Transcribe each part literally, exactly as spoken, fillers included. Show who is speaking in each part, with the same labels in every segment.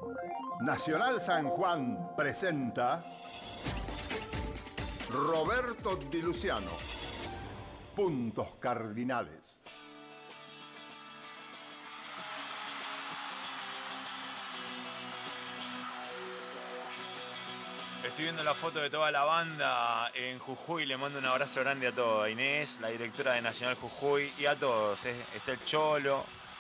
Speaker 1: Nacional San Juan presenta Roberto Di Luciano. Puntos cardinales.
Speaker 2: Estoy viendo la foto de toda la banda en Jujuy, le mando un abrazo grande a todos, a Inés, la directora de Nacional Jujuy, y a todos, ¿eh? Está el Cholo,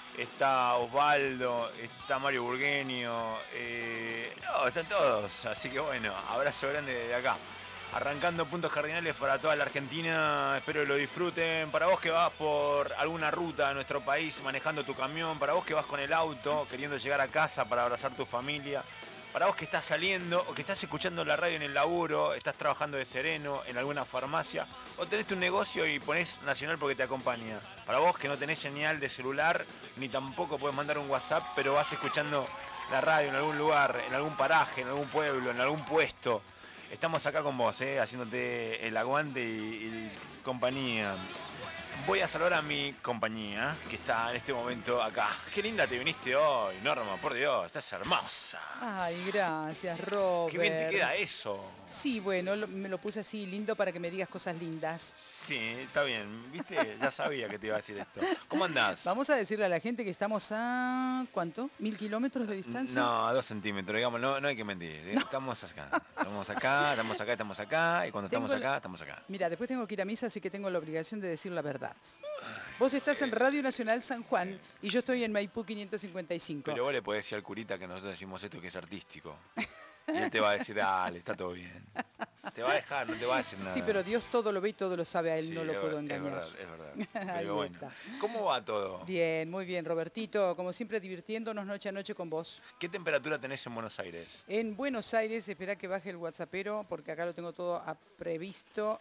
Speaker 2: está Osvaldo, está Mario Burgueño, eh, no, están todos, así que bueno, abrazo grande desde acá. Arrancando puntos cardinales para toda la Argentina, espero que lo disfruten. Para vos que vas por alguna ruta de nuestro país manejando tu camión, para vos que vas con el auto queriendo llegar a casa para abrazar tu familia, para vos que estás saliendo o que estás escuchando la radio en el laburo, estás trabajando de sereno en alguna farmacia o tenés un negocio y ponés Nacional porque te acompaña. Para vos que no tenés señal de celular ni tampoco podés mandar un WhatsApp, pero vas escuchando la radio en algún lugar, en algún paraje, en algún pueblo, en algún puesto. Estamos acá con vos, ¿eh? Haciéndote el aguante y, y compañía. Voy a saludar a mi compañía, que está en este momento acá. Qué linda te viniste hoy, Norma, por Dios, estás hermosa.
Speaker 3: Ay, gracias, Robert.
Speaker 2: Qué bien te queda eso.
Speaker 3: Sí, bueno, lo, me lo puse así lindo para que me digas cosas lindas.
Speaker 2: Sí, está bien, viste, ya sabía que te iba a decir esto. ¿Cómo andás?
Speaker 3: Vamos a decirle a la gente que estamos a, ¿cuánto? ¿Mil kilómetros de distancia?
Speaker 2: No, a dos centímetros, digamos, no, no hay que mentir. ¿eh? No. Estamos acá, estamos acá, estamos acá, estamos acá, y cuando tengo estamos acá, la... estamos acá.
Speaker 3: Mira, después tengo que ir a misa, así que tengo la obligación de decir la verdad. Vos estás en Radio Nacional San Juan y yo estoy en Maipú quinientos cincuenta y cinco.
Speaker 2: Pero vos le podés decir al curita que nosotros decimos esto que es artístico. Y él te va a decir, dale, está todo bien. Te va a dejar, no te va a decir nada.
Speaker 3: Sí, pero Dios todo lo ve y todo lo sabe, a él
Speaker 2: sí,
Speaker 3: no lo puedo engañar.
Speaker 2: Es verdad, es verdad. Pero bueno, está. ¿Cómo va todo?
Speaker 3: Bien, muy bien, Robertito, como siempre divirtiéndonos noche a noche con vos.
Speaker 2: ¿Qué temperatura tenés en Buenos Aires?
Speaker 3: En Buenos Aires, espera que baje el WhatsAppero, porque acá lo tengo todo previsto.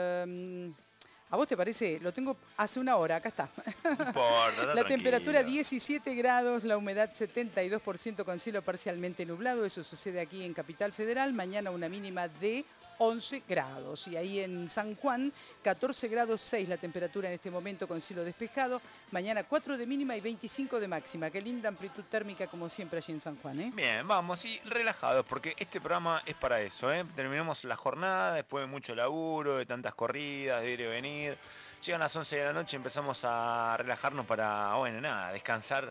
Speaker 3: Eh, ¿A vos te parece? Lo tengo hace una hora, acá está.
Speaker 2: No importa,
Speaker 3: la
Speaker 2: tranquilo.
Speaker 3: Temperatura diecisiete grados, la humedad setenta y dos por ciento con cielo parcialmente nublado. Eso sucede aquí en Capital Federal. Mañana una mínima de once grados. Y ahí en San Juan, catorce grados seis la temperatura en este momento con cielo despejado. Mañana cuatro de mínima y veinticinco de máxima. Qué linda amplitud térmica como siempre allí en San Juan, ¿eh?
Speaker 2: Bien, vamos, y relajados, porque este programa es para eso, ¿eh? Terminamos la jornada después de mucho laburo, de tantas corridas, de ir y venir. Llegan las once de la noche, empezamos a relajarnos para, bueno, nada, descansar,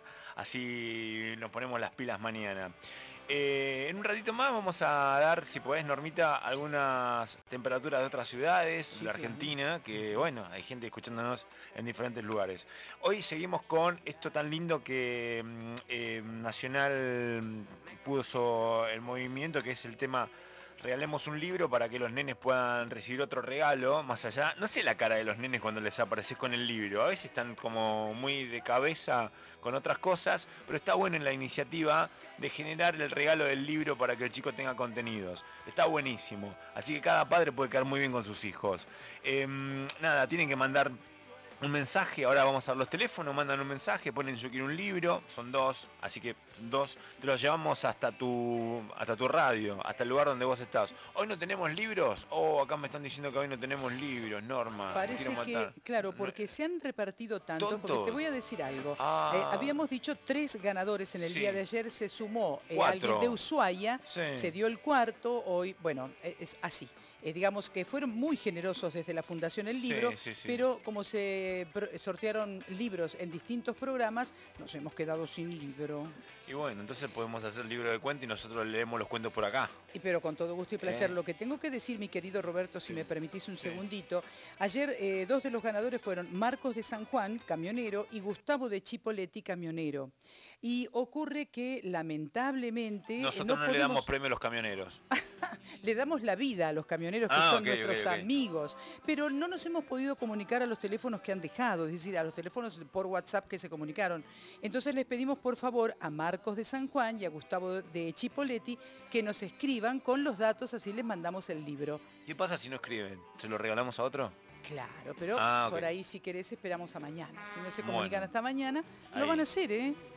Speaker 2: así nos ponemos las pilas mañana. Eh, en un ratito más vamos a dar, si podés, Normita, algunas temperaturas de otras ciudades sí, de Argentina, claro. Que bueno, hay gente escuchándonos en diferentes lugares. Hoy seguimos con esto tan lindo que eh, Nacional puso el movimiento, que es el tema regalemos un libro para que los nenes puedan recibir otro regalo, más allá, no sé la cara de los nenes cuando les apareces con el libro, a veces están como muy de cabeza con otras cosas, pero está bueno en la iniciativa de generar el regalo del libro para que el chico tenga contenidos, está buenísimo, así que cada padre puede quedar muy bien con sus hijos. Eh, nada, tienen que mandar un mensaje, ahora vamos a dar los teléfonos, mandan un mensaje, ponen yo quiero un libro, son dos, así que dos, te los llevamos hasta tu hasta tu radio, hasta el lugar donde vos estás. Hoy no tenemos libros, oh, acá me están diciendo que hoy no tenemos libros, Norma.
Speaker 3: Parece que, claro, porque no, se han repartido tanto, tonto. Porque te voy a decir algo.
Speaker 2: Ah,
Speaker 3: eh, habíamos dicho tres ganadores en el
Speaker 2: sí.
Speaker 3: día de ayer, se sumó eh,
Speaker 2: Cuatro.
Speaker 3: alguien de Ushuaia,
Speaker 2: sí.
Speaker 3: Se dio el cuarto, hoy, bueno, es así. Eh, digamos que fueron muy generosos desde la Fundación El Libro,
Speaker 2: sí, sí, sí.
Speaker 3: Pero como se sortearon libros en distintos programas, nos hemos quedado sin libro.
Speaker 2: Y bueno, entonces podemos hacer libro de cuentos y nosotros leemos los cuentos por acá.
Speaker 3: Y pero con todo gusto y placer.
Speaker 2: ¿Eh?
Speaker 3: Lo que tengo que decir, mi querido Roberto, si sí. me permitís un
Speaker 2: sí.
Speaker 3: segundito, ayer eh, dos de los ganadores fueron Marcos de San Juan, camionero, y Gustavo de Chipoleti, camionero. Y ocurre que lamentablemente...
Speaker 2: Nosotros
Speaker 3: no,
Speaker 2: no
Speaker 3: podemos...
Speaker 2: le damos premio a los camioneros.
Speaker 3: Le damos la vida a los camioneros que
Speaker 2: ah,
Speaker 3: son
Speaker 2: okay,
Speaker 3: nuestros
Speaker 2: okay, okay.
Speaker 3: amigos, pero no nos hemos podido comunicar a los teléfonos que han dejado, es decir, a los teléfonos por WhatsApp que se comunicaron. Entonces les pedimos por favor a Marcos de San Juan y a Gustavo de Chipoleti que nos escriban con los datos, así les mandamos el libro.
Speaker 2: ¿Qué pasa si no escriben? ¿Se lo regalamos a otro?
Speaker 3: Claro, pero
Speaker 2: ah, okay.
Speaker 3: por ahí si querés esperamos a mañana. Si no se comunican
Speaker 2: bueno.
Speaker 3: hasta mañana,
Speaker 2: ahí.
Speaker 3: lo van a hacer, ¿eh?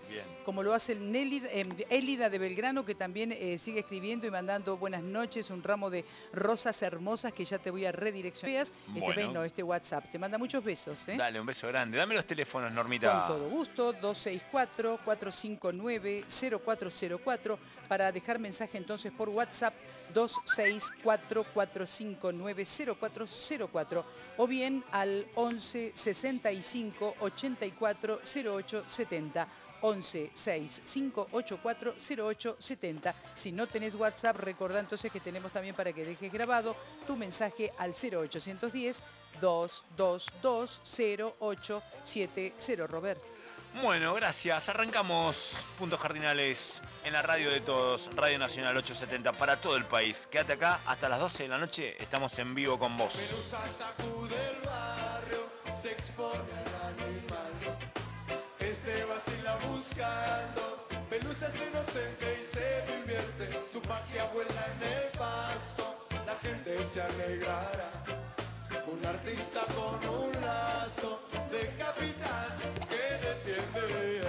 Speaker 2: Bien.
Speaker 3: Como lo hace el Nelly, eh, Élida de Belgrano, que también eh, sigue escribiendo y mandando buenas noches, un ramo de rosas hermosas que ya te voy a redireccionar. Este,
Speaker 2: Bueno.
Speaker 3: no, este WhatsApp. Te manda muchos besos. ¿eh?
Speaker 2: Dale, un beso grande. Dame los teléfonos, Normita.
Speaker 3: Con todo gusto, dos seis cuatro, cuatro cinco nueve, cero cuatro cero cuatro. Para dejar mensaje entonces por WhatsApp, dos seis cuatro, cuatro cinco nueve, cero cuatro cero cuatro. O bien al once sesenta y cinco, ochenta y cuatro, cero ocho setenta. once sesenta y cinco ochenta y cuatro cero ocho setenta. Si no tenés WhatsApp, recordá entonces que tenemos también para que dejes grabado tu mensaje al cero ochocientos diez, doscientos veintidós, cero ocho setenta. Robert.
Speaker 2: Bueno, gracias. Arrancamos Puntos Cardinales en la radio de todos, Radio Nacional ochocientos setenta para todo el país. Quédate acá hasta las doce de la noche, estamos en vivo con vos.
Speaker 4: Pelusa sacude el barrio, se expone al animal. Este vacila buscando, Pelusa es inocente y se divierte. Su magia vuela en el pasto, la gente se alegrará. Un artista con un lazo de capitán que defiende.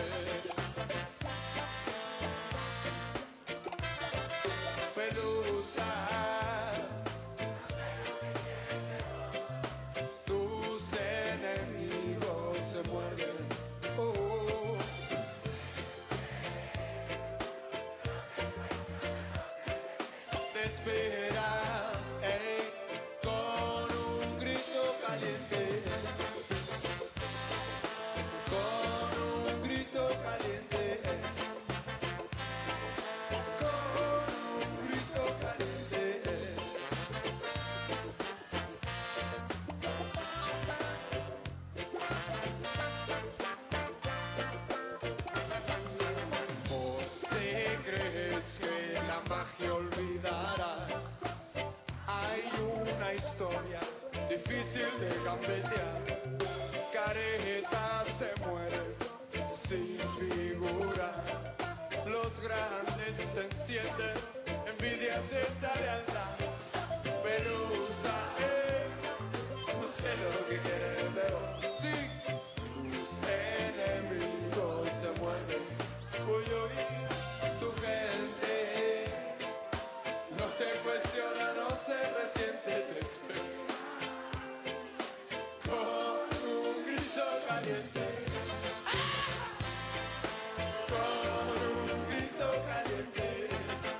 Speaker 4: Pelusa, tus enemigos se muerden. Oh. Te espera, eh, con un grito caliente, con un grito caliente, con un grito caliente. ¿Vos te crees que la magia olvidarás? Hay una historia difícil de gambetear. Careta se muere sin figura. Los grandes te encienden, envidias esta lealtad. Pelusa, eh, no sé lo que quieren de vos. Sí, tus enemigos se mueren. Voy a oír tu gente. No te cuestiona, no se resiente, te espera. Con un grito caliente. Con un grito caliente.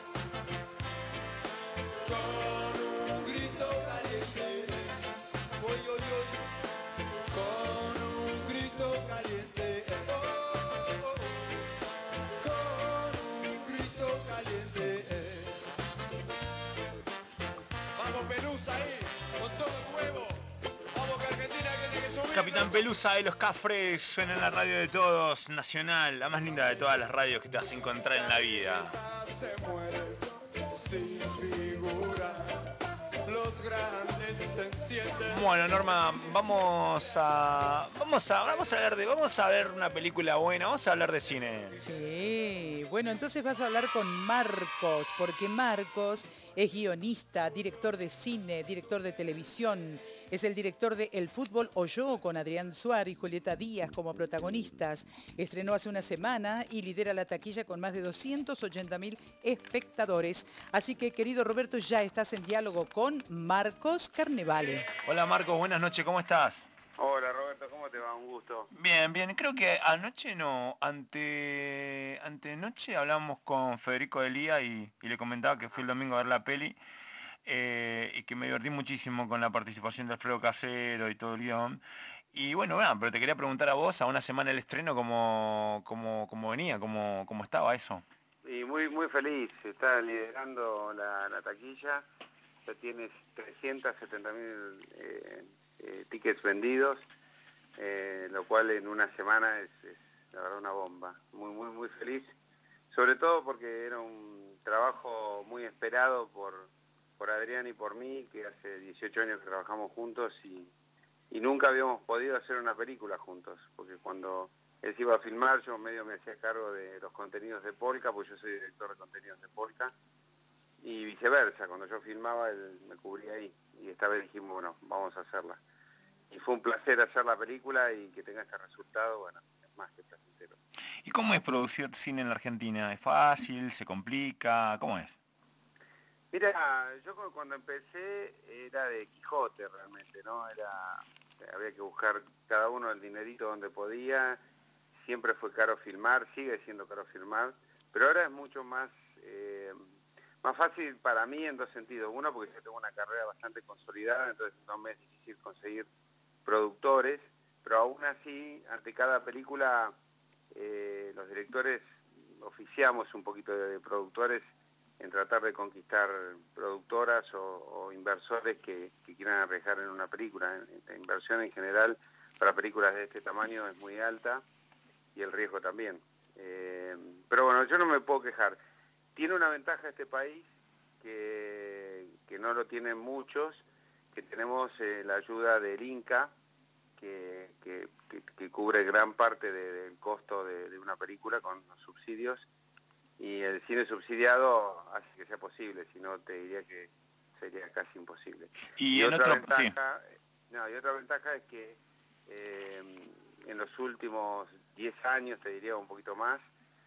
Speaker 4: Con un grito caliente. Voy, voy, voy. Con un grito caliente. Oh, oh, oh. Con un grito caliente. Vamos Pelusa ahí, con todo el huevo. Vamos que Argentina tiene que subir.
Speaker 2: Capitán Pelusa de los Cafres suena en la radio de todos, Nacional, la más linda de todas las radios que te vas a encontrar en la vida.
Speaker 4: Se muere sin figura. Los grandes te encienden.
Speaker 2: Bueno, Norma, vamos a vamos a vamos a hablar de vamos a ver una película buena, vamos a hablar de cine.
Speaker 3: Sí, bueno, entonces vas a hablar con Marcos, porque Marcos es guionista, director de cine, director de televisión, es el director de El Fútbol o Yo, con Adrián Suárez y Julieta Díaz como protagonistas. Estrenó hace una semana y lidera la taquilla con más de doscientos ochenta mil espectadores. Así que, querido Roberto, ya estás en diálogo con Marcos Carnevale.
Speaker 2: Hola Marcos, buenas noches, ¿cómo estás?
Speaker 5: Hola Roberto, ¿cómo te va? Un gusto.
Speaker 2: Bien, bien, creo que anoche no, ante antenoche hablamos con Federico Delía y, y le comentaba que fui el domingo a ver la peli eh, y que me divertí muchísimo con la participación de Alfredo Casero y todo el guión. Y bueno, bueno, pero te quería preguntar a vos, a una semana del estreno, cómo, cómo, cómo venía, cómo, cómo estaba eso.
Speaker 5: Y muy muy feliz, está liderando la, la taquilla, ya tienes trescientos setenta mil eh, eh, tickets vendidos, eh, lo cual en una semana es, es la verdad una bomba. Muy muy muy feliz, sobre todo porque era un trabajo muy esperado por, por Adrián y por mí, que hace dieciocho años que trabajamos juntos y, y nunca habíamos podido hacer una película juntos, porque cuando él se iba a filmar, yo medio me hacía cargo de los contenidos de Polka, pues yo soy director de contenidos de Polka, y viceversa, cuando yo filmaba él me cubría ahí, y esta vez dijimos, bueno, vamos a hacerla. Y fue un placer hacer la película y que tenga este resultado, bueno, más que placentero.
Speaker 2: ¿Y cómo es producir cine en la Argentina? ¿Es fácil? ¿Se complica? ¿Cómo es?
Speaker 5: Mira, yo cuando empecé era de Quijote realmente, ¿no? Era, había que buscar cada uno el dinerito donde podía, siempre fue caro filmar, sigue siendo caro filmar, pero ahora es mucho más, eh, más fácil para mí en dos sentidos. Uno, porque yo tengo una carrera bastante consolidada, entonces no me es difícil conseguir productores, pero aún así, ante cada película, eh, los directores oficiamos un poquito de, de productores en tratar de conquistar productoras o, o inversores que, que quieran arriesgar en una película. La inversión en general para películas de este tamaño es muy alta y el riesgo también. Eh, pero bueno, yo no me puedo quejar. Tiene una ventaja este país que, que no lo tienen muchos, que tenemos eh, la ayuda del Inca, que, que, que, que cubre gran parte de, del costo de, de una película con los subsidios. Y el cine subsidiado hace que sea posible, si no te diría que sería casi imposible.
Speaker 2: Y,
Speaker 5: y
Speaker 2: en
Speaker 5: otra
Speaker 2: otro,
Speaker 5: ventaja,
Speaker 2: sí.
Speaker 5: no, y otra ventaja es que eh, en los últimos diez años, te diría un poquito más,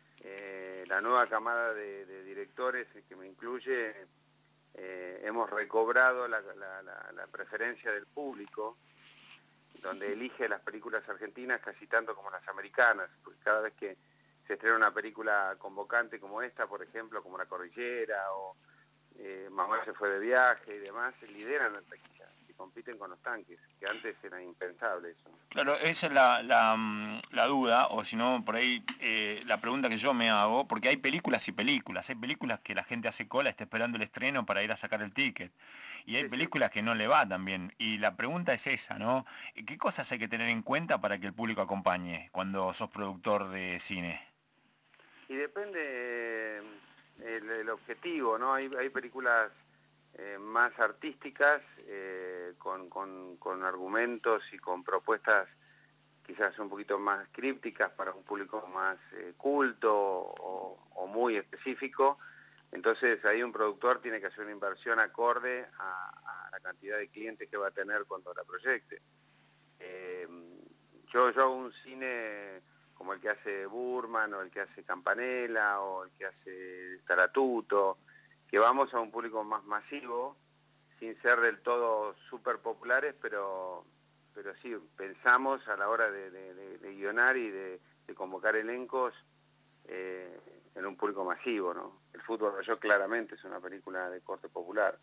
Speaker 5: eh, la nueva camada de, de directores, que me incluye, eh, hemos recobrado la, la, la, la preferencia del público, donde elige las películas argentinas casi tanto como las americanas, porque cada vez que se estrena una película convocante como esta, por ejemplo, como La Cordillera o eh, Mamá se fue de viaje y demás, lideran la taquilla y compiten con los tanques, que antes era impensable eso.
Speaker 2: Claro, esa es la, la, la duda, o si no, por ahí eh, la pregunta que yo me hago, porque hay películas y películas, hay películas que la gente hace cola, está esperando el estreno para ir a sacar el ticket, y hay
Speaker 5: Sí,
Speaker 2: películas
Speaker 5: sí.
Speaker 2: que no le va tan bien, y la pregunta es esa, ¿no? ¿Qué cosas hay que tener en cuenta para que el público acompañe cuando sos productor de cine?
Speaker 5: Y depende eh, el, el objetivo, ¿no? Hay, hay películas eh, más artísticas, eh, con, con, con argumentos y con propuestas quizás un poquito más crípticas para un público más eh, culto o, o muy específico. Entonces ahí un productor tiene que hacer una inversión acorde a, a la cantidad de clientes que va a tener cuando la proyecte. Eh, yo, yo hago un cine como el que hace Burman o el que hace Campanella o el que hace Staratuto, que vamos a un público más masivo, sin ser del todo súper populares, pero, pero sí, pensamos a la hora de, de, de, de guionar y de, de convocar elencos eh, en un público masivo, ¿no? El Fútbol Yo claramente es una película de corte popular.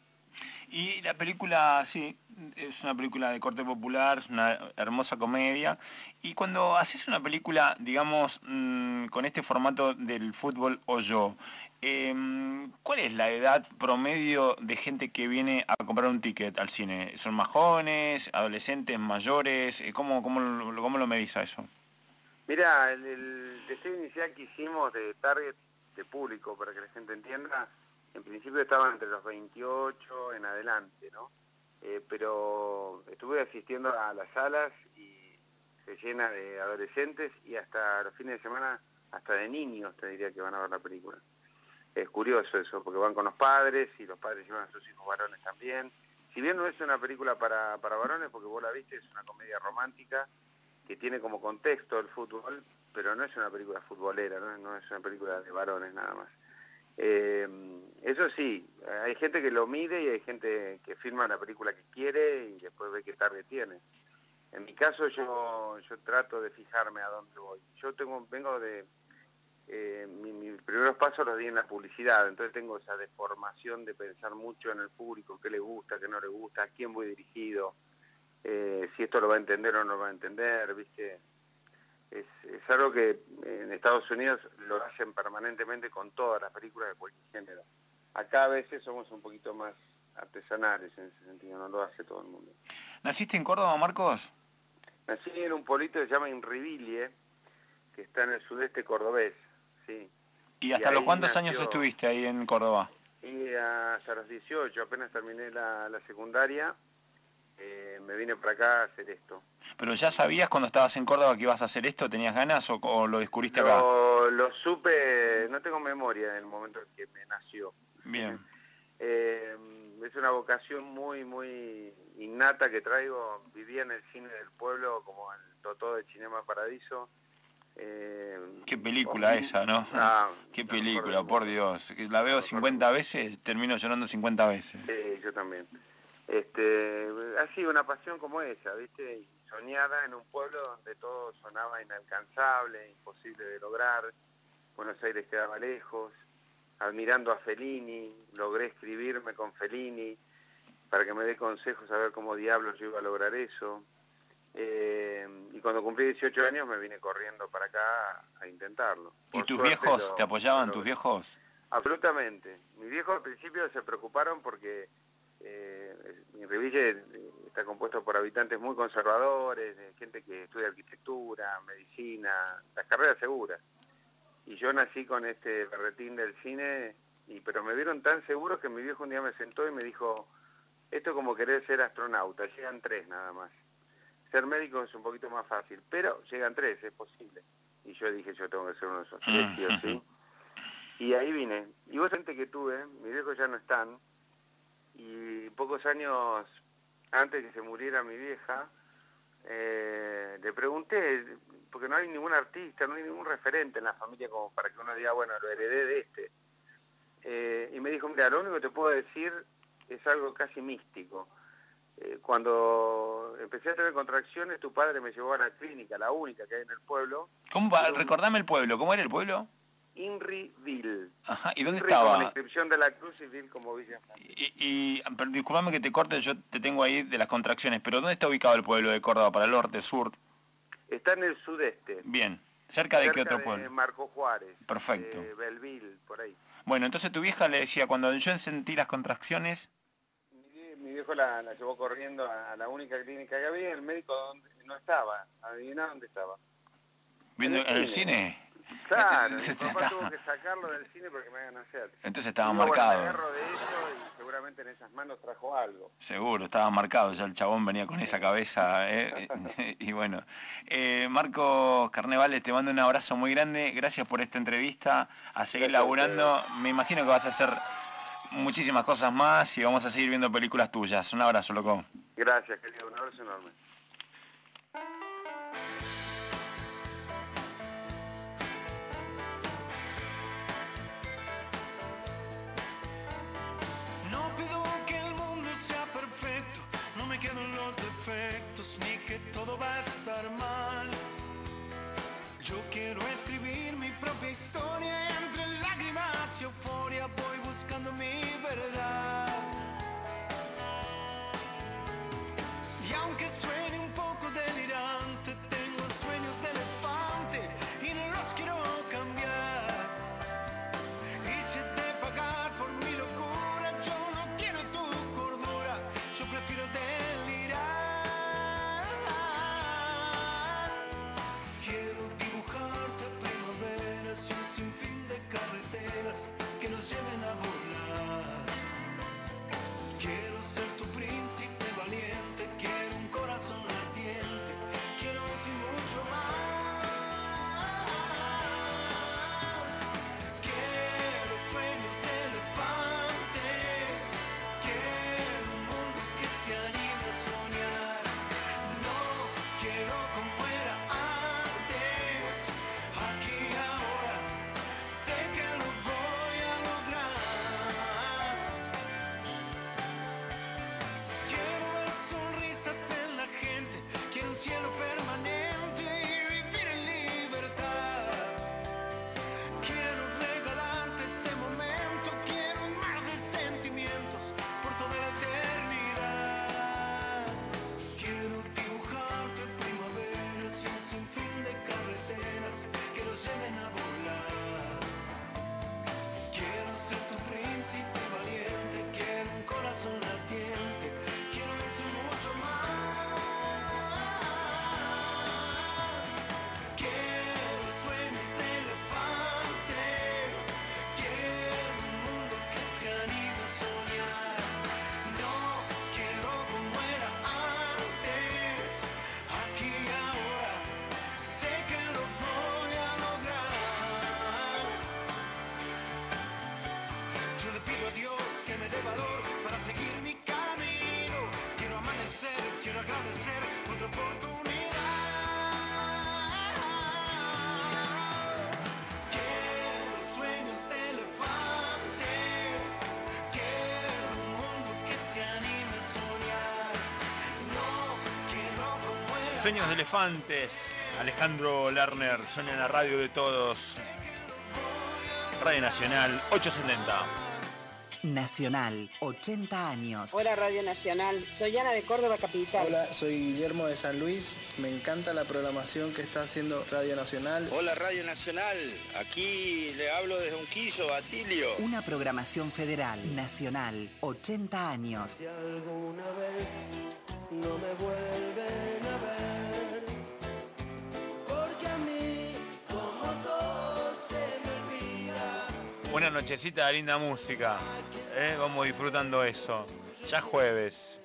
Speaker 2: Y la película, sí, es una película de corte popular, es una hermosa comedia. Y cuando haces una película, digamos, mmm, con este formato del fútbol o yo, eh, ¿cuál es la edad promedio de gente que viene a comprar un ticket al cine? ¿Son más jóvenes, adolescentes, mayores? ¿Cómo, cómo, lo, cómo lo medís a eso?
Speaker 5: Mira, el, el deseo inicial que hicimos de target de público, para que la gente entienda, en principio estaban entre los veintiocho en adelante, ¿no? Eh, pero estuve asistiendo a las salas y se llena de adolescentes y hasta los fines de semana, hasta de niños, te diría que van a ver la película. Es curioso eso, porque van con los padres y los padres llevan a sus hijos varones también. Si bien no es una película para, para varones, porque vos la viste, es una comedia romántica, que tiene como contexto el fútbol, pero no es una película futbolera, no, no es una película de varones nada más. Eh, eso sí, hay gente que lo mide y hay gente que filma la película que quiere y después ve qué tarde tiene. En mi caso yo, yo trato de fijarme a dónde voy. Yo tengo, vengo de... Eh, mi, mis primeros pasos los di en la publicidad, entonces tengo esa deformación de pensar mucho en el público, qué le gusta, qué no le gusta, a quién voy dirigido. Eh, si esto lo va a entender o no lo va a entender, ¿viste? Es, es algo que en Estados Unidos lo hacen permanentemente con todas las películas de cualquier género. Acá a veces somos un poquito más artesanales en ese sentido, no lo hace todo el mundo.
Speaker 2: ¿Naciste en Córdoba, Marcos?
Speaker 5: Nací en un pueblito que se llama Inrivilie, que está en el sudeste cordobés, sí.
Speaker 2: ¿Y hasta
Speaker 5: y
Speaker 2: los cuántos
Speaker 5: nació,
Speaker 2: años estuviste ahí en Córdoba?
Speaker 5: Y hasta los dieciocho, apenas terminé la, la secundaria, eh, me vine para acá a hacer esto.
Speaker 2: ¿Pero ya sabías cuando estabas en Córdoba que ibas a hacer esto? ¿Tenías ganas o, o lo descubriste acá?
Speaker 5: Lo, lo supe, no tengo memoria en el momento en que me nació.
Speaker 2: Bien.
Speaker 5: eh, es una vocación muy, muy innata que traigo. Vivía en el cine del pueblo como el Totó de Cinema Paradiso Eh,
Speaker 2: Qué película esa, ¿no?
Speaker 5: Ah,
Speaker 2: Qué
Speaker 5: la
Speaker 2: película,
Speaker 5: mejor
Speaker 2: por
Speaker 5: del
Speaker 2: Dios. Que la veo cincuenta veces, termino llorando cincuenta veces.
Speaker 5: Sí, yo también. Este, ha sido una pasión como esa, ¿viste? Soñada en un pueblo donde todo sonaba inalcanzable, imposible de lograr. Buenos Aires quedaba lejos. Admirando a Fellini, logré escribirme con Fellini para que me dé consejos a ver cómo diablos yo iba a lograr eso. Eh, y cuando cumplí dieciocho años me vine corriendo para acá a intentarlo.
Speaker 2: ¿Y
Speaker 5: Por
Speaker 2: tus
Speaker 5: suerte
Speaker 2: viejos
Speaker 5: lo-
Speaker 2: te apoyaban,
Speaker 5: lo
Speaker 2: tus
Speaker 5: logré.
Speaker 2: viejos?
Speaker 5: Absolutamente. Mis viejos al principio se preocuparon porque eh, mi Reville eh, está compuesto por habitantes muy conservadores, de gente que estudia arquitectura, medicina, las carreras seguras. Y yo nací con este berretín del cine, y pero me vieron tan seguros que mi viejo un día me sentó y me dijo, esto es como querer ser astronauta, llegan tres nada más. Ser médico es un poquito más fácil, pero llegan tres, es posible. Y yo dije, yo tengo que ser uno de esos tres, sí o sí. Y ahí vine. Y vos gente que tuve, mis viejos ya no están, y pocos años antes que se muriera mi vieja, eh, le pregunté, porque no hay ningún artista, no hay ningún referente en la familia como para que uno diga, bueno, lo heredé de este. Eh, y me dijo, mira, lo único que te puedo decir es algo casi místico. Eh, cuando empecé a tener contracciones, tu padre me llevó a la clínica, la única que hay en el pueblo.
Speaker 2: ¿Cómo va?
Speaker 5: Era un-
Speaker 2: Recordame el pueblo, ¿cómo era el pueblo?
Speaker 5: Inriville.
Speaker 2: Ajá, ¿y dónde
Speaker 5: Inri como la
Speaker 2: estaba?
Speaker 5: inscripción de la cruz y Ville como Villa Francesa.
Speaker 2: Y, y pero disculpame que te corte, yo te tengo ahí de las contracciones, pero ¿dónde está ubicado el pueblo de Córdoba? ¿Para el norte, sur?
Speaker 5: Está en el sudeste.
Speaker 2: Bien. ¿Cerca de
Speaker 5: cerca
Speaker 2: qué otro
Speaker 5: de
Speaker 2: pueblo?
Speaker 5: Marco Juárez.
Speaker 2: Perfecto.
Speaker 5: De Belleville, por ahí.
Speaker 2: Bueno, entonces tu vieja le decía, cuando yo sentí las contracciones...
Speaker 5: Mi, vie- mi viejo la, la llevó corriendo a, a la única clínica que había, el médico donde, no estaba. Adivina dónde estaba.
Speaker 2: ¿Viendo
Speaker 5: En
Speaker 2: en
Speaker 5: el
Speaker 2: el cine?
Speaker 5: Claro, mi
Speaker 2: Entonces
Speaker 5: papá
Speaker 2: estaba-
Speaker 5: tuvo que sacarlo del cine porque me hagan hacer.
Speaker 2: Entonces estaba
Speaker 5: Digo, bueno, me
Speaker 2: marcado.
Speaker 5: agarro de eso y seguramente en esas manos trajo algo.
Speaker 2: Seguro, estaba marcado, ya el chabón venía con esa cabeza, ¿eh? Y bueno, eh, Marcos Carnevales, te mando un abrazo muy grande, gracias por esta entrevista, a seguir
Speaker 5: Gracias a
Speaker 2: laburando, me imagino que vas a hacer muchísimas cosas más y vamos a seguir viendo películas tuyas. Un abrazo, loco.
Speaker 5: Gracias, querido, un abrazo enorme.
Speaker 4: No pido que el mundo sea perfecto, no me quedo en los defectos, ni que todo va a estar mal. Yo quiero escribir mi propia historia, entre lágrimas y euforia voy buscando mi verdad. Y aunque suene un poco delirante, tengo sueños de elefante y no los quiero cambiar. Y si he de pagar por mi locura, yo no quiero tu cordura, yo prefiero delirar. Quiero dibujarte primaveras y un sinfín de carreteras que nos lleven a volar. Quiero ser tu príncipe valiente, quiero un corazón ardiente, quiero sin mucho más. Quiero sueños de elefante, quiero un mundo que se anime a soñar. No quiero como era antes, aquí y ahora, sé que lo voy a lograr. Quiero ver sonrisas en la gente, quiero un cielo permanente y vivir en libertad. Quiero regalarte este momento, quiero un mar de sentimientos por toda la eternidad. Quiero dibujarte primaveras y un sinfín de carreteras que nos lleven a volar. Quiero ser tu príncipe valiente, quiero un corazón ardiente, quiero eso y mucho más. Quiero sueños de elefante, quiero un mundo que se anime a soñar. No quiero como era antes, aquí y ahora, sé que lo voy a lograr. Yo le pido a Dios que me dé valor para seguir mi camino. Quiero amanecer, quiero agradecer otra oportunidad.
Speaker 2: Sueños de elefantes. Alejandro Lerner, suena en la radio de todos. Radio Nacional ochocientos setenta.
Speaker 6: Nacional, ochenta años.
Speaker 7: Hola Radio Nacional, soy Ana de Córdoba Capital.
Speaker 8: Hola, soy Guillermo de San Luis, me encanta la programación que está haciendo Radio Nacional.
Speaker 9: Hola Radio Nacional, aquí le hablo desde Unquillo, Atilio.
Speaker 6: Una programación federal, nacional, ochenta años.
Speaker 4: Si alguna vez no me vuelven a ver, porque a mí, como todo se me olvida.
Speaker 2: Buena nochecita de linda música, ¿eh? Vamos disfrutando eso. Ya jueves.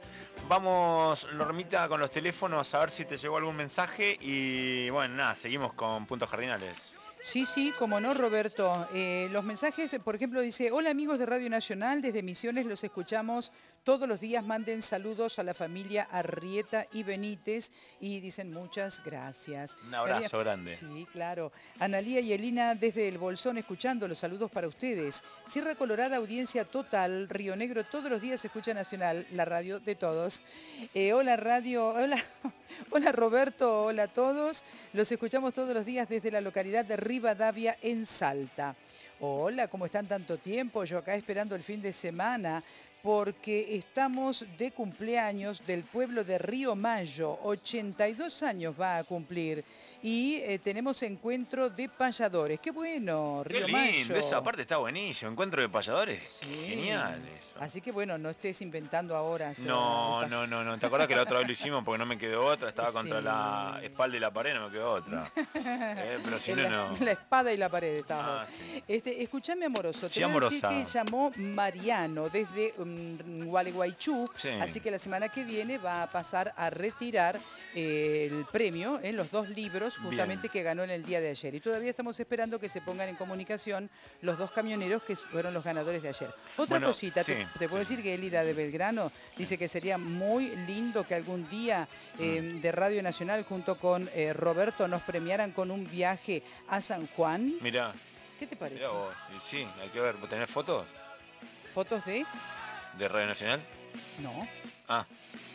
Speaker 2: Vamos, Normita, con los teléfonos a ver si te llegó algún mensaje y bueno, nada, seguimos con Puntos Cardinales.
Speaker 3: Sí, sí, como no, Roberto. Eh, los mensajes, por ejemplo, dice, hola amigos de Radio Nacional, desde Misiones los escuchamos todos los días, manden saludos a la familia Arrieta y Benítez y dicen muchas gracias.
Speaker 2: Un abrazo grande.
Speaker 3: Sí, claro. Analía y Elina desde El Bolsón escuchando, los saludos para ustedes. Sierra Colorada, audiencia total, Río Negro, todos los días escucha Nacional, la radio de todos. Eh, hola radio, hola... Hola Roberto, hola a todos. Los escuchamos todos los días desde la localidad de Rivadavia en Salta. Hola, ¿cómo están tanto tiempo? Yo acá esperando el fin de semana porque estamos de cumpleaños del pueblo de Río Mayo. ochenta y dos años va a cumplir. Y eh, tenemos encuentro de payadores. ¡Qué bueno, Río
Speaker 2: Qué
Speaker 3: Mayo!
Speaker 2: lindo, esa parte está buenísimo. Encuentro de payadores.
Speaker 3: Sí.
Speaker 2: Genial eso.
Speaker 3: Así que bueno, no estés inventando ahora. Hacer
Speaker 2: No,
Speaker 3: el pas-
Speaker 2: no, no, no. ¿Te acuerdas que la otra vez lo hicimos porque no me quedó otra? Estaba contra
Speaker 3: Sí.
Speaker 2: la espalda y la pared, no me quedó otra. Eh, pero si
Speaker 3: En
Speaker 2: no,
Speaker 3: la,
Speaker 2: no.
Speaker 3: la espada y la pared estaba.
Speaker 2: Ah, sí.
Speaker 3: Este, escuchame, amoroso.
Speaker 2: Sí,
Speaker 3: te voy a decir
Speaker 2: amorosa.
Speaker 3: que llamó Mariano desde um, Gualeguaychú,
Speaker 2: Sí.
Speaker 3: así que la semana que viene va a pasar a retirar eh, el premio en los dos libros justamente
Speaker 2: Bien.
Speaker 3: que ganó en el día de ayer. Y todavía estamos esperando que se pongan en comunicación los dos camioneros que fueron los ganadores de ayer. Otra
Speaker 2: Bueno,
Speaker 3: cosita,
Speaker 2: sí,
Speaker 3: te, te puedo
Speaker 2: sí.
Speaker 3: decir que Elida de Belgrano dice que sería muy lindo que algún día eh, de Radio Nacional junto con eh, Roberto nos premiaran con un viaje a San Juan.
Speaker 2: Mirá,
Speaker 3: ¿Qué te parece?
Speaker 2: mirá vos. Sí, sí, hay que ver. ¿Vos tenés fotos
Speaker 3: ¿Fotos de?
Speaker 2: de Radio Nacional?
Speaker 3: No,
Speaker 2: Ah,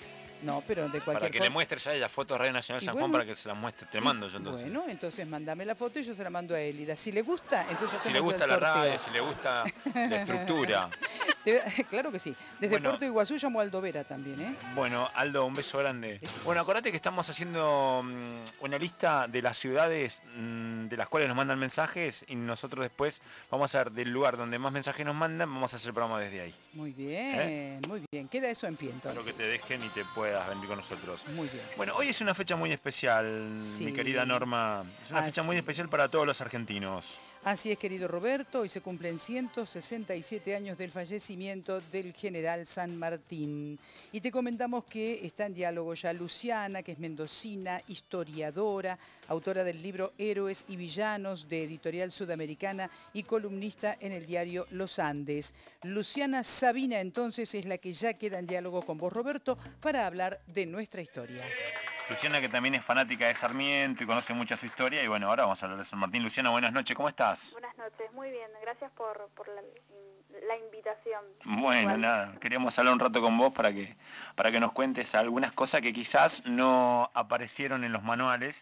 Speaker 3: no, pero de cualquier
Speaker 2: para que
Speaker 3: forma.
Speaker 2: le muestres a ella fotos de Radio Nacional
Speaker 3: Y
Speaker 2: San
Speaker 3: bueno,
Speaker 2: Juan para que se las muestre. Te mando yo entonces.
Speaker 3: Bueno, entonces mándame la foto y yo se la mando a Elida. Si le gusta, entonces
Speaker 2: Si le
Speaker 3: hacemos
Speaker 2: gusta
Speaker 3: el
Speaker 2: la
Speaker 3: sorteo.
Speaker 2: radio, si le gusta la estructura.
Speaker 3: Te- claro que sí. Desde
Speaker 2: Bueno.
Speaker 3: Puerto Iguazú llamo a Aldovera también, ¿eh?
Speaker 2: Bueno, Aldo, un beso grande.
Speaker 3: Besos.
Speaker 2: Bueno, acordate que estamos haciendo mm, una lista de las ciudades mm, de las cuales nos mandan mensajes y nosotros después vamos a ver del lugar donde más mensajes nos mandan, vamos a hacer el programa desde ahí.
Speaker 3: Muy bien, muy bien. Queda eso en pie
Speaker 2: Espero
Speaker 3: entonces.
Speaker 2: que te dejen y te puedas venir con nosotros.
Speaker 3: Muy bien.
Speaker 2: Bueno, hoy es una fecha muy especial,
Speaker 3: Sí.
Speaker 2: mi querida Norma. Es una fecha muy
Speaker 3: Así
Speaker 2: especial
Speaker 3: es.
Speaker 2: para todos los argentinos.
Speaker 3: Así es, querido Roberto, hoy se cumplen ciento sesenta y siete años del fallecimiento del general San Martín. Y te comentamos que está en diálogo ya Luciana, que es mendocina, historiadora, autora del libro Héroes y Villanos de Editorial Sudamericana y columnista en el diario Los Andes. Luciana Sabina, entonces, es la que ya queda en diálogo con vos, Roberto, para hablar de nuestra historia.
Speaker 2: Luciana, que también es fanática de Sarmiento y conoce mucho su historia. Y bueno, ahora vamos a hablar de San Martín. Luciana, buenas noches, ¿cómo estás?
Speaker 10: Buenas noches, muy bien, gracias por, por la, la invitación.
Speaker 2: Bueno,
Speaker 10: Igual.
Speaker 2: nada, queríamos hablar un rato con vos para que, para que nos cuentes algunas cosas que quizás no aparecieron en los manuales.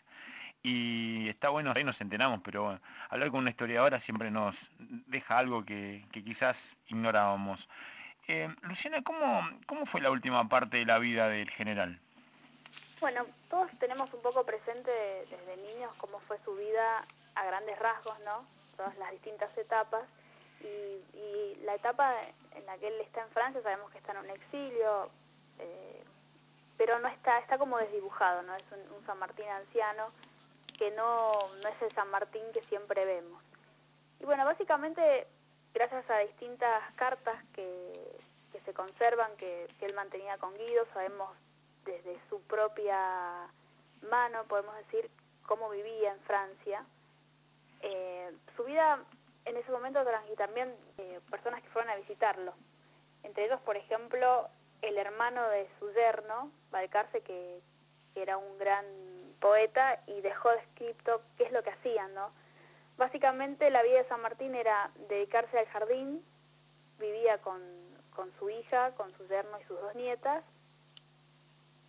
Speaker 2: Y está bueno, ahí nos enteramos, pero bueno, hablar con una historiadora siempre nos deja algo que, que quizás ignorábamos. Eh, Luciana, ¿cómo, ¿cómo fue la última parte de la vida del general?
Speaker 10: Bueno, todos tenemos un poco presente desde niños cómo fue su vida a grandes rasgos, ¿no? Todas las distintas etapas. Y, y la etapa en la que él está en Francia, sabemos que está en un exilio, eh, pero no está, está como desdibujado, ¿no? Es un, un San Martín anciano que no, no es el San Martín que siempre vemos. Y bueno, básicamente, gracias a distintas cartas que, que se conservan, que, que él mantenía con Guido, sabemos desde su propia mano, podemos decir, cómo vivía en Francia. Eh, su vida en ese momento, y también eh, personas que fueron a visitarlo. Entre ellos, por ejemplo, el hermano de su yerno, Balcarce, que, que era un gran poeta y dejó descrito qué es lo que hacían, ¿no? Básicamente la vida de San Martín era dedicarse al jardín, vivía con, con su hija, con su yerno y sus dos nietas,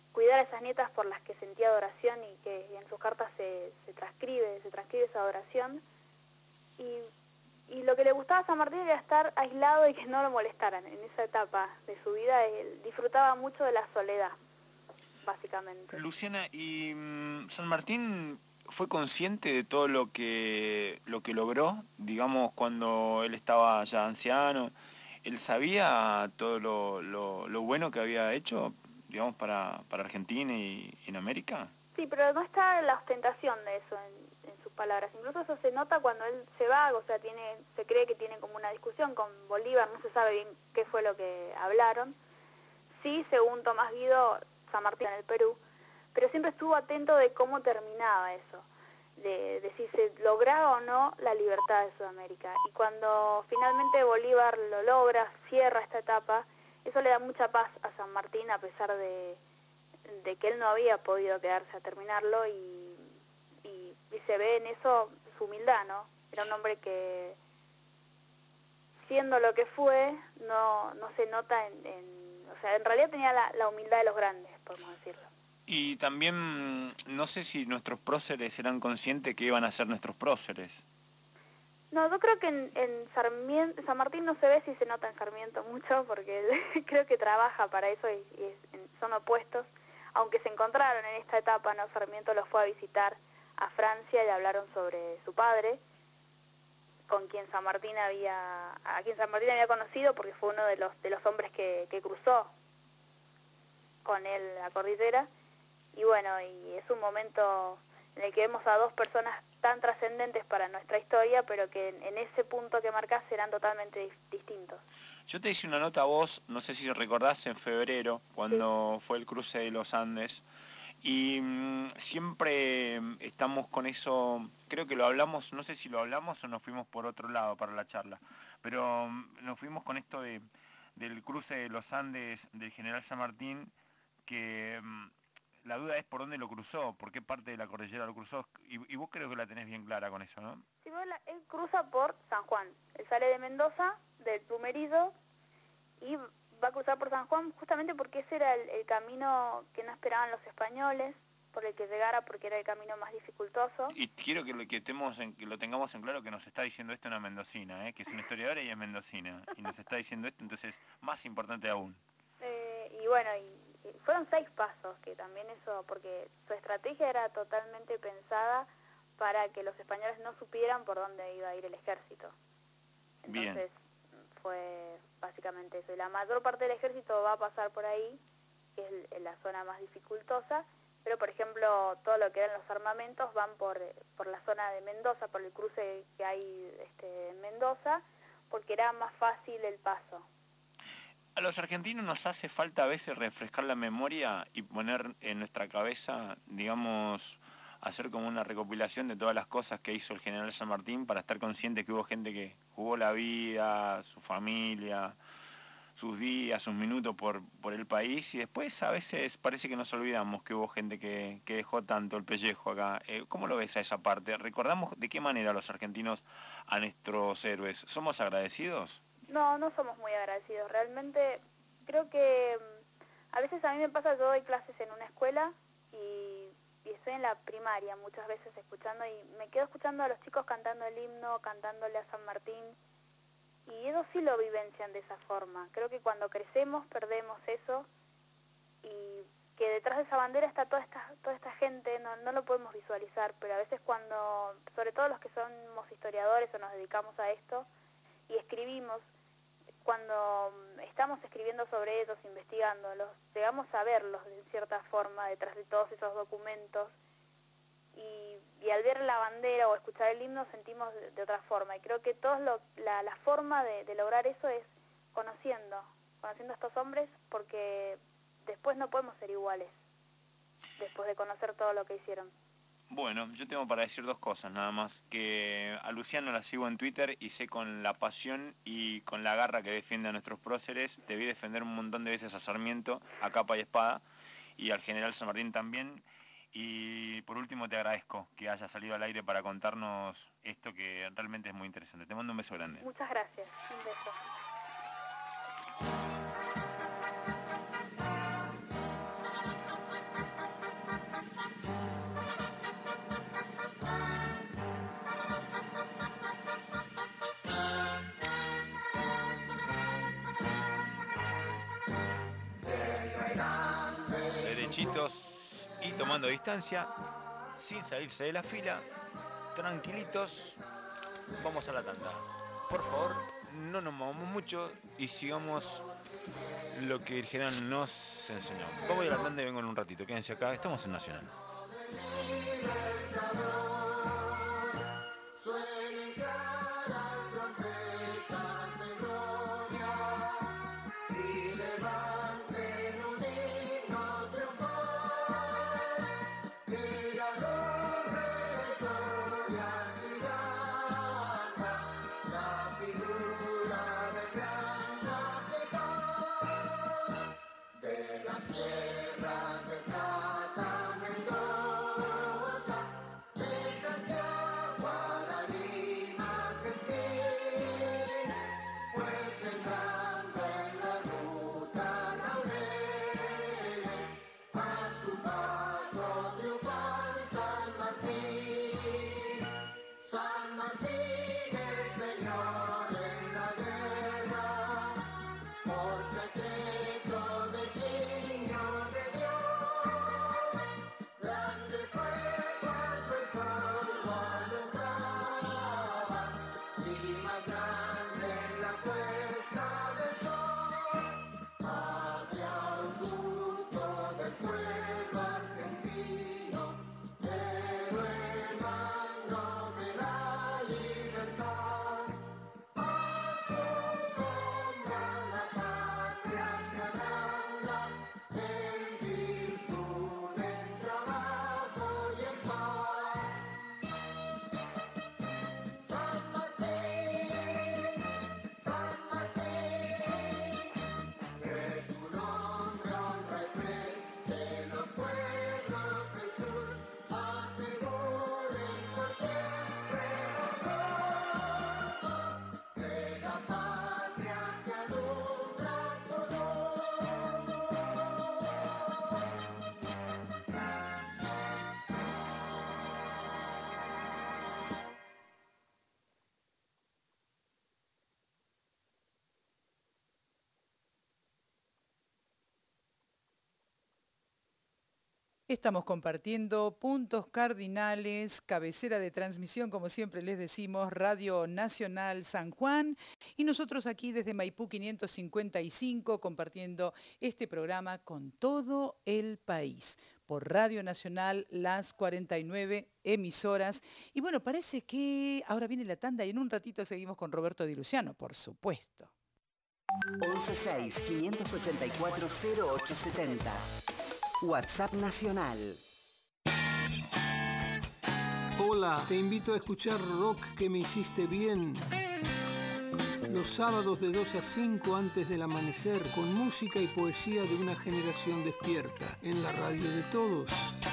Speaker 10: cuidar a esas nietas por las que sentía adoración y que y en sus cartas se, se transcribe, se transcribe esa adoración. Y, y lo que le gustaba a San Martín era estar aislado y que no lo molestaran. En esa etapa de su vida él disfrutaba mucho de la soledad, básicamente.
Speaker 2: Luciana, ¿y mm, San Martín fue consciente de todo lo que, lo que logró, digamos, cuando él estaba ya anciano? ¿Él sabía todo lo, lo, lo bueno que había hecho, digamos, para, para Argentina y, y en América?
Speaker 10: Sí, pero no está la ostentación de eso en, en sus palabras. Incluso eso se nota cuando él se va, o sea, tiene, se cree que tiene como una discusión con Bolívar, no se sabe bien qué fue lo que hablaron. Sí, según Tomás Guido, San Martín en el Perú, pero siempre estuvo atento de cómo terminaba eso, de, de si se lograba o no la libertad de Sudamérica. Y cuando finalmente Bolívar lo logra, cierra esta etapa, eso le da mucha paz a San Martín, a pesar de, de que él no había podido quedarse a terminarlo, y, y, y se ve en eso su humildad, ¿no? Era un hombre que, siendo lo que fue, no, no se nota en, en... O sea, en realidad tenía la, la humildad de los grandes, podemos decirlo.
Speaker 2: Y también, no sé si nuestros próceres eran conscientes que iban a ser nuestros próceres.
Speaker 10: No, yo creo que en, en Sarmiento, San Martín no se ve si se nota en Sarmiento mucho, porque creo que trabaja para eso y, y es, son opuestos. Aunque se encontraron en esta etapa, ¿no? Sarmiento los fue a visitar a Francia y hablaron sobre su padre, con quien San Martín había, a quien San Martín había conocido, porque fue uno de los de los hombres que, que cruzó con él la cordillera. Y bueno, y es un momento en el que vemos a dos personas tan trascendentes para nuestra historia, pero que en, en ese punto que marcás serán totalmente dis distintos.
Speaker 2: Yo te hice una nota a vos, no sé si recordás, en febrero, cuando sí. fue el cruce de los Andes, y mmm, siempre estamos con eso, creo que lo hablamos, no sé si lo hablamos o nos fuimos por otro lado para la charla, pero mmm, nos fuimos con esto de, del cruce de los Andes del general San Martín, que mmm, la duda es por dónde lo cruzó, por qué parte de la cordillera lo cruzó, y, y vos creo que la tenés bien clara con eso, ¿no?
Speaker 10: Sí, bueno, él cruza por San Juan, él sale de Mendoza, del Plumerillo, y va a cruzar por San Juan justamente porque ese era el, el camino que no esperaban los españoles, por el que llegara, porque era el camino más dificultoso.
Speaker 2: Y quiero que lo, que estemos en, que lo tengamos en claro, que nos está diciendo esto una mendocina, ¿eh? Que es una historiadora y es mendocina, y nos está diciendo esto, entonces más importante aún.
Speaker 10: Eh, y bueno, y, y fueron seis pasos, que también eso, porque su estrategia era totalmente pensada para que los españoles no supieran por dónde iba a ir el ejército. Entonces, bien. Fue básicamente eso. Y la mayor parte del ejército va a pasar por ahí, que es el, la zona más dificultosa, pero por ejemplo todo lo que eran los armamentos van por, por la zona de Mendoza, por el cruce que hay este, en Mendoza, porque era más fácil el paso.
Speaker 2: A los argentinos nos hace falta a veces refrescar la memoria y poner en nuestra cabeza, digamos, hacer como una recopilación de todas las cosas que hizo el general San Martín para estar consciente que hubo gente que jugó la vida, su familia, sus días, sus minutos por, por el país, y después a veces parece que nos olvidamos que hubo gente que, que dejó tanto el pellejo acá. Eh, ¿Cómo lo ves a esa parte? ¿Recordamos de qué manera los argentinos a nuestros héroes? ¿Somos agradecidos?
Speaker 10: No, no somos muy agradecidos. Realmente creo que a veces a mí me pasa, yo doy clases en una escuela y... y estoy en la primaria muchas veces escuchando y me quedo escuchando a los chicos cantando el himno, cantándole a San Martín, y ellos sí lo vivencian de esa forma. Creo que cuando crecemos perdemos eso, y que detrás de esa bandera está toda esta, toda esta gente, no, no lo podemos visualizar, pero a veces cuando, sobre todo los que somos historiadores o nos dedicamos a esto y escribimos, cuando estamos escribiendo sobre ellos, investigándolos, llegamos a verlos de cierta forma detrás de todos esos documentos, y, y al ver la bandera o escuchar el himno sentimos de, de otra forma, y creo que todos lo, la, la forma de, de lograr eso es conociendo, conociendo a estos hombres, porque después no podemos ser iguales, después de conocer todo lo que hicieron.
Speaker 2: Bueno, yo tengo para decir dos cosas nada más, que a Luciano la sigo en Twitter y sé con la pasión y con la garra que defiende a nuestros próceres, te vi defender un montón de veces a Sarmiento, a capa y espada, y al general San Martín también, y por último te agradezco que hayas salido al aire para contarnos esto que realmente es muy interesante. Te mando un beso grande.
Speaker 10: Muchas gracias, un beso.
Speaker 2: silloncitos y tomando distancia, sin salirse de la fila, tranquilitos, vamos a la tanda. Por favor, no nos movamos mucho y sigamos lo que el general nos enseñó. Vamos a la tanda y vengo en un ratito. Quédense acá, estamos en Nacional.
Speaker 3: Estamos compartiendo puntos cardinales, cabecera de transmisión, como siempre les decimos, Radio Nacional San Juan. Y nosotros aquí desde Maipú quinientos cincuenta y cinco compartiendo este programa con todo el país. Por Radio Nacional, las cuarenta y nueve emisoras. Y bueno, parece que ahora viene la tanda y en un ratito seguimos con Roberto Di Luciano, por supuesto.
Speaker 6: once seis, quinientos ochenta y cuatro, cero ocho setenta. WhatsApp Nacional.
Speaker 11: Hola, te invito a escuchar Rock que me hiciste bien. Los sábados de dos a cinco antes del amanecer, con música y poesía de una generación despierta, en la radio de todos.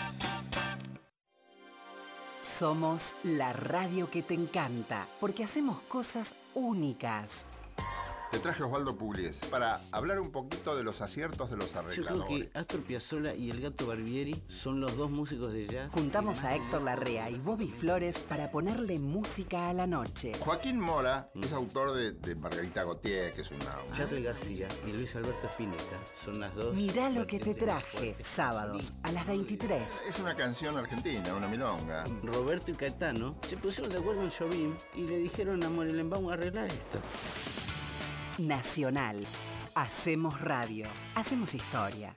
Speaker 6: Somos la radio que te encanta, porque hacemos cosas únicas.
Speaker 1: Te traje a Osvaldo Pugliese para hablar un poquito de los aciertos de los arregladores.
Speaker 12: Yo creo que Astor Piazzolla y el Gato Barbieri son los dos músicos de jazz.
Speaker 6: Juntamos a Héctor Larrea y Bobby Flores para ponerle música a la noche.
Speaker 1: Joaquín Mora mm. es autor de, de Margarita Gautier, que es una...
Speaker 12: Charly García y Luis Alberto Spinetta son las dos.
Speaker 6: Mirá lo que te traje, sábados a las veintitrés.
Speaker 1: Es una canción argentina, una milonga.
Speaker 12: Roberto y Caetano se pusieron de acuerdo en Jobim y le dijeron a Morelenbaum arreglar esto.
Speaker 6: Nacional. Hacemos radio. Hacemos historia.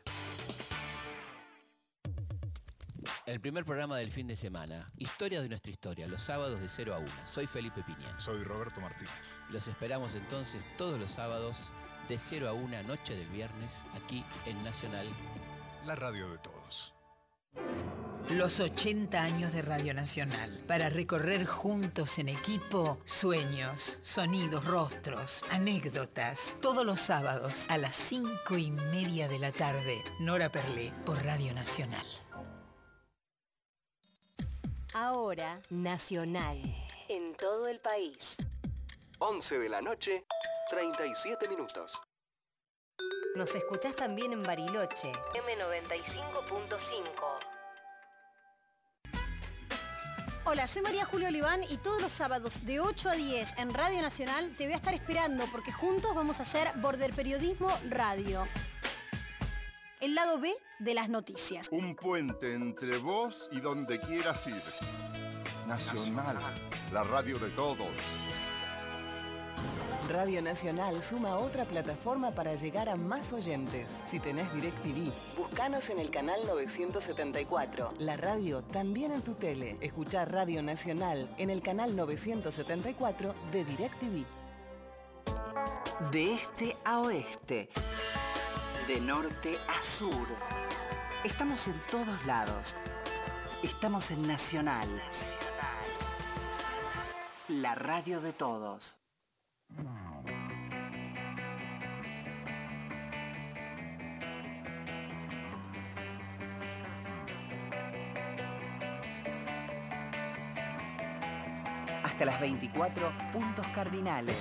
Speaker 13: El primer programa del fin de semana. Historia de nuestra historia. Los sábados de cero a una. Soy Felipe Piña.
Speaker 14: Soy Roberto Martínez.
Speaker 13: Los esperamos entonces todos los sábados de cero a una, noche del viernes, aquí en Nacional.
Speaker 14: La radio de todos.
Speaker 15: Los ochenta años de Radio Nacional, para recorrer juntos en equipo sueños, sonidos, rostros, anécdotas, todos los sábados a las cinco y media de la tarde, Nora Perlé, por Radio Nacional.
Speaker 16: Ahora, Nacional, en todo el país.
Speaker 17: once de la noche, treinta y siete minutos.
Speaker 16: Nos escuchás también en Bariloche, eme noventa y cinco punto cinco.
Speaker 18: Hola, soy María Julia Oliván y todos los sábados de ocho a diez en Radio Nacional te voy a estar esperando porque juntos vamos a hacer Border Periodismo Radio. el lado B de las noticias.
Speaker 1: Un puente entre vos y donde quieras ir. Nacional, la radio de todos.
Speaker 6: Radio Nacional suma otra plataforma para llegar a más oyentes. Si tenés DirecTV, búscanos en el canal novecientos setenta y cuatro. La radio también en tu tele. Escuchá Radio Nacional en el canal novecientos setenta y cuatro de DirecTV. De este a oeste. De norte a sur. Estamos en todos lados. Estamos en Nacional. La radio de todos. Hasta las veinticuatro, puntos cardinales.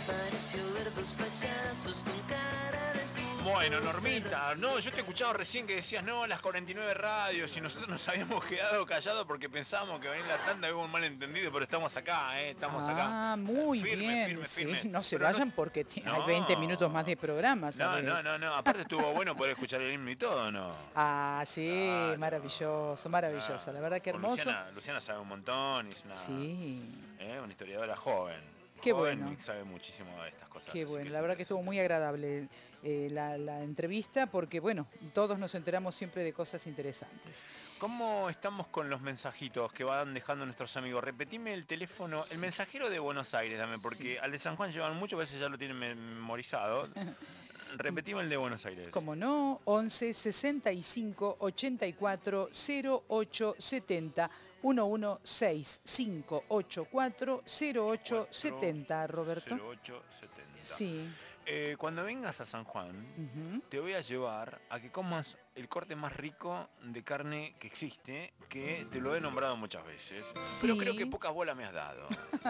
Speaker 2: Bueno, Normita, no, yo te he escuchado recién que decías, no, las cuarenta y nueve radios, y nosotros nos habíamos quedado callados porque pensábamos que venía la tanda, hubo un malentendido, pero estamos acá, ¿eh? Estamos
Speaker 3: ah,
Speaker 2: acá.
Speaker 3: Ah, muy
Speaker 2: firme,
Speaker 3: bien,
Speaker 2: firme,
Speaker 3: sí,
Speaker 2: firme.
Speaker 3: no se
Speaker 2: pero
Speaker 3: vayan
Speaker 2: no,
Speaker 3: porque no, hay
Speaker 2: no,
Speaker 3: veinte minutos más de programa,
Speaker 2: No,
Speaker 3: ¿sabes?
Speaker 2: no, no, no, aparte estuvo bueno poder escuchar el himno y todo, ¿no?
Speaker 3: Ah, sí,
Speaker 2: ah,
Speaker 3: maravilloso, maravilloso,
Speaker 2: ah,
Speaker 3: la verdad que hermoso.
Speaker 2: Luciana, Luciana sabe un montón, es una,
Speaker 3: sí.
Speaker 2: ¿eh? Una historiadora joven.
Speaker 3: Qué
Speaker 2: joven
Speaker 3: bueno.
Speaker 2: Y sabe muchísimo de estas cosas.
Speaker 3: Qué bueno,
Speaker 2: que
Speaker 3: la verdad que estuvo muy agradable eh, la, la entrevista porque, bueno, todos nos enteramos siempre de cosas interesantes.
Speaker 2: ¿Cómo estamos con los mensajitos que van dejando nuestros amigos? Repetime el teléfono, sí. El mensajero de Buenos Aires, dame, porque sí. Al de San Juan llevan mucho, a veces ya lo tienen memorizado. Repetime el de Buenos Aires.
Speaker 3: Como no, once sesenta y cinco ochenta y cuatro cero ocho setenta. uno uno seis cinco ocho cuatro cero ocho setenta, Roberto.
Speaker 2: cero ocho setenta.
Speaker 3: Sí.
Speaker 2: Eh, cuando vengas a San Juan, uh-huh. te voy a llevar a que comas el corte más rico de carne que existe, que te lo he nombrado muchas veces, sí. Pero creo que pocas bolas me has dado.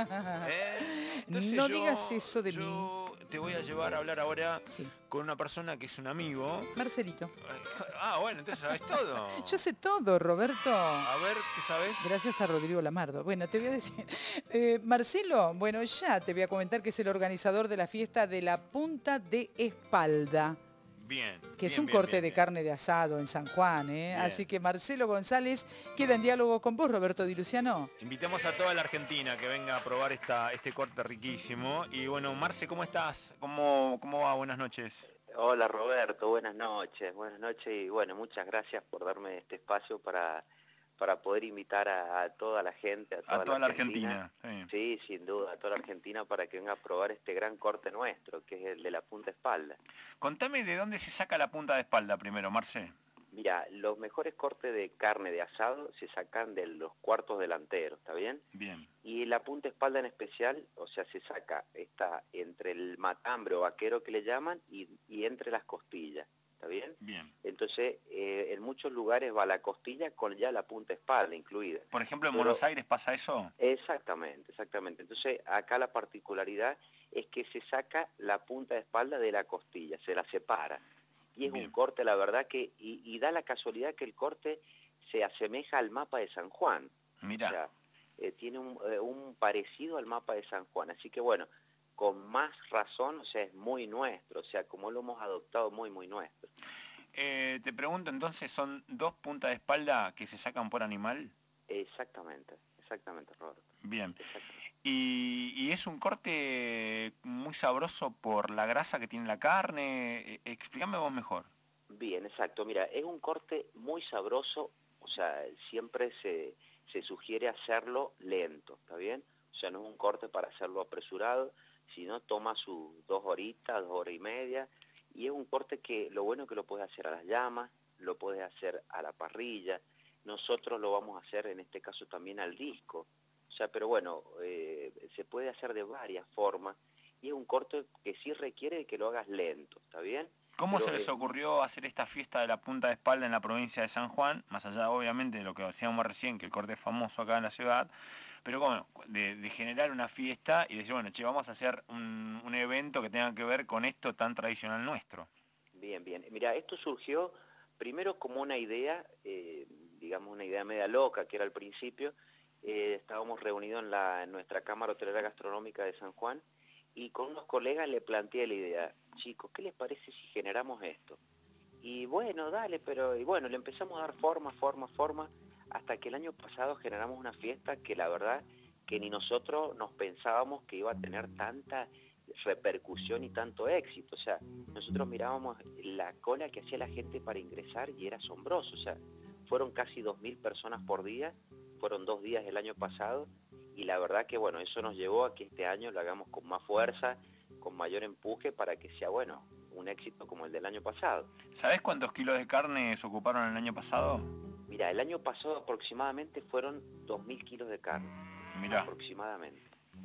Speaker 2: ¿Eh? Entonces
Speaker 3: no
Speaker 2: yo,
Speaker 3: digas eso de
Speaker 2: yo mí. Te voy a llevar a hablar ahora
Speaker 3: sí.
Speaker 2: con una persona que es un amigo.
Speaker 3: Marcelito.
Speaker 2: Ah, bueno, entonces sabes todo.
Speaker 3: Yo sé todo, Roberto.
Speaker 2: A ver, ¿qué sabes?
Speaker 3: Gracias a Rodrigo Lamardo. Bueno, te voy a decir. Eh, Marcelo, bueno, ya te voy a comentar que es el organizador de la fiesta de la punta de espalda.
Speaker 2: Bien.
Speaker 3: Que es
Speaker 2: bien,
Speaker 3: un
Speaker 2: bien,
Speaker 3: corte
Speaker 2: bien,
Speaker 3: de
Speaker 2: bien.
Speaker 3: carne de asado en San Juan, ¿eh? Así que Marcelo González queda en diálogo con vos, Roberto Di Luciano.
Speaker 2: Invitamos a toda la Argentina que venga a probar esta, este corte riquísimo. Y bueno, Marce, ¿cómo estás? ¿Cómo, cómo va? Buenas noches.
Speaker 19: Hola Roberto, buenas noches. Buenas noches y bueno, muchas gracias por darme este espacio para, para poder invitar a, a toda la gente, a toda,
Speaker 2: a toda
Speaker 19: la
Speaker 2: la
Speaker 19: Argentina.
Speaker 2: Argentina
Speaker 19: sí. sí, sin duda, a toda la Argentina para que venga a probar este gran corte nuestro, que es el de la punta de espalda.
Speaker 2: Contame de dónde se saca la punta de espalda primero, Marce.
Speaker 19: Mira, los mejores cortes de carne de asado se sacan de los cuartos delanteros, ¿está bien?
Speaker 2: Bien.
Speaker 19: Y la punta de espalda en especial, o sea, se saca, está entre el matambre o vaquero que le llaman y, y entre las costillas, ¿está bien?
Speaker 2: Bien.
Speaker 19: Entonces, eh, en muchos lugares va la costilla con ya la punta de espalda incluida.
Speaker 2: Por ejemplo, en
Speaker 19: Pero,
Speaker 2: Buenos Aires pasa eso.
Speaker 19: Exactamente, exactamente. Entonces, acá la particularidad es que se saca la punta de espalda de la costilla, se la separa. Y es Bien. un corte, la verdad, que y, y da la casualidad que el corte se asemeja al mapa de San Juan.
Speaker 2: Mira.
Speaker 19: O sea, eh, tiene un, eh, un parecido al mapa de San Juan. Así que bueno, con más razón, o sea, es muy nuestro. O sea, como lo hemos adoptado, muy, muy nuestro.
Speaker 2: Eh, te pregunto, entonces, ¿son dos puntas de espalda que se sacan por animal?
Speaker 19: Exactamente, exactamente, Roberto.
Speaker 2: Bien. Y, y es un corte muy sabroso por la grasa que tiene la carne. Explícame vos mejor.
Speaker 19: Bien, exacto. Mira, es un corte muy sabroso, o sea, siempre se, se sugiere hacerlo lento, ¿está bien? O sea, no es un corte para hacerlo apresurado, sino toma sus dos horitas, dos horas y media, y es un corte que lo bueno es que lo puedes hacer a las llamas, lo puedes hacer a la parrilla, nosotros lo vamos a hacer en este caso también al disco, o sea, pero bueno, eh, se puede hacer de varias formas, y es un corte que sí requiere que lo hagas lento, ¿está bien?
Speaker 2: ¿Cómo
Speaker 19: Pero,
Speaker 2: se les
Speaker 19: eh,
Speaker 2: ocurrió hacer esta fiesta de la punta de espalda en la provincia de San Juan? Más allá, obviamente, de lo que decíamos recién, que el corte es famoso acá en la ciudad, pero bueno, de, de generar una fiesta y decir, bueno, che, vamos a hacer un, un evento que tenga que ver con esto tan tradicional nuestro.
Speaker 19: Bien, bien. Mira, esto surgió primero como una idea, eh, digamos una idea media loca, que era al principio, eh, estábamos reunidos en, la, en nuestra Cámara Hotelera Gastronómica de San Juan, y con unos colegas le planteé la idea, chicos, ¿qué les parece si generamos esto? Y bueno, dale, pero y bueno, le empezamos a dar forma, forma, forma, hasta que el año pasado generamos una fiesta que la verdad que ni nosotros nos pensábamos que iba a tener tanta repercusión y tanto éxito. O sea, nosotros mirábamos la cola que hacía la gente para ingresar y era asombroso. O sea, fueron casi dos mil personas por día, fueron dos días el año pasado, y la verdad que bueno, eso nos llevó a que este año lo hagamos con más fuerza, con mayor empuje, para que sea bueno, un éxito como el del año pasado.
Speaker 2: ¿Sabés cuántos kilos de carne se ocuparon el año pasado?
Speaker 19: Mira, el año pasado aproximadamente fueron dos mil kilos de carne.
Speaker 2: Mirá.
Speaker 19: Aproximadamente.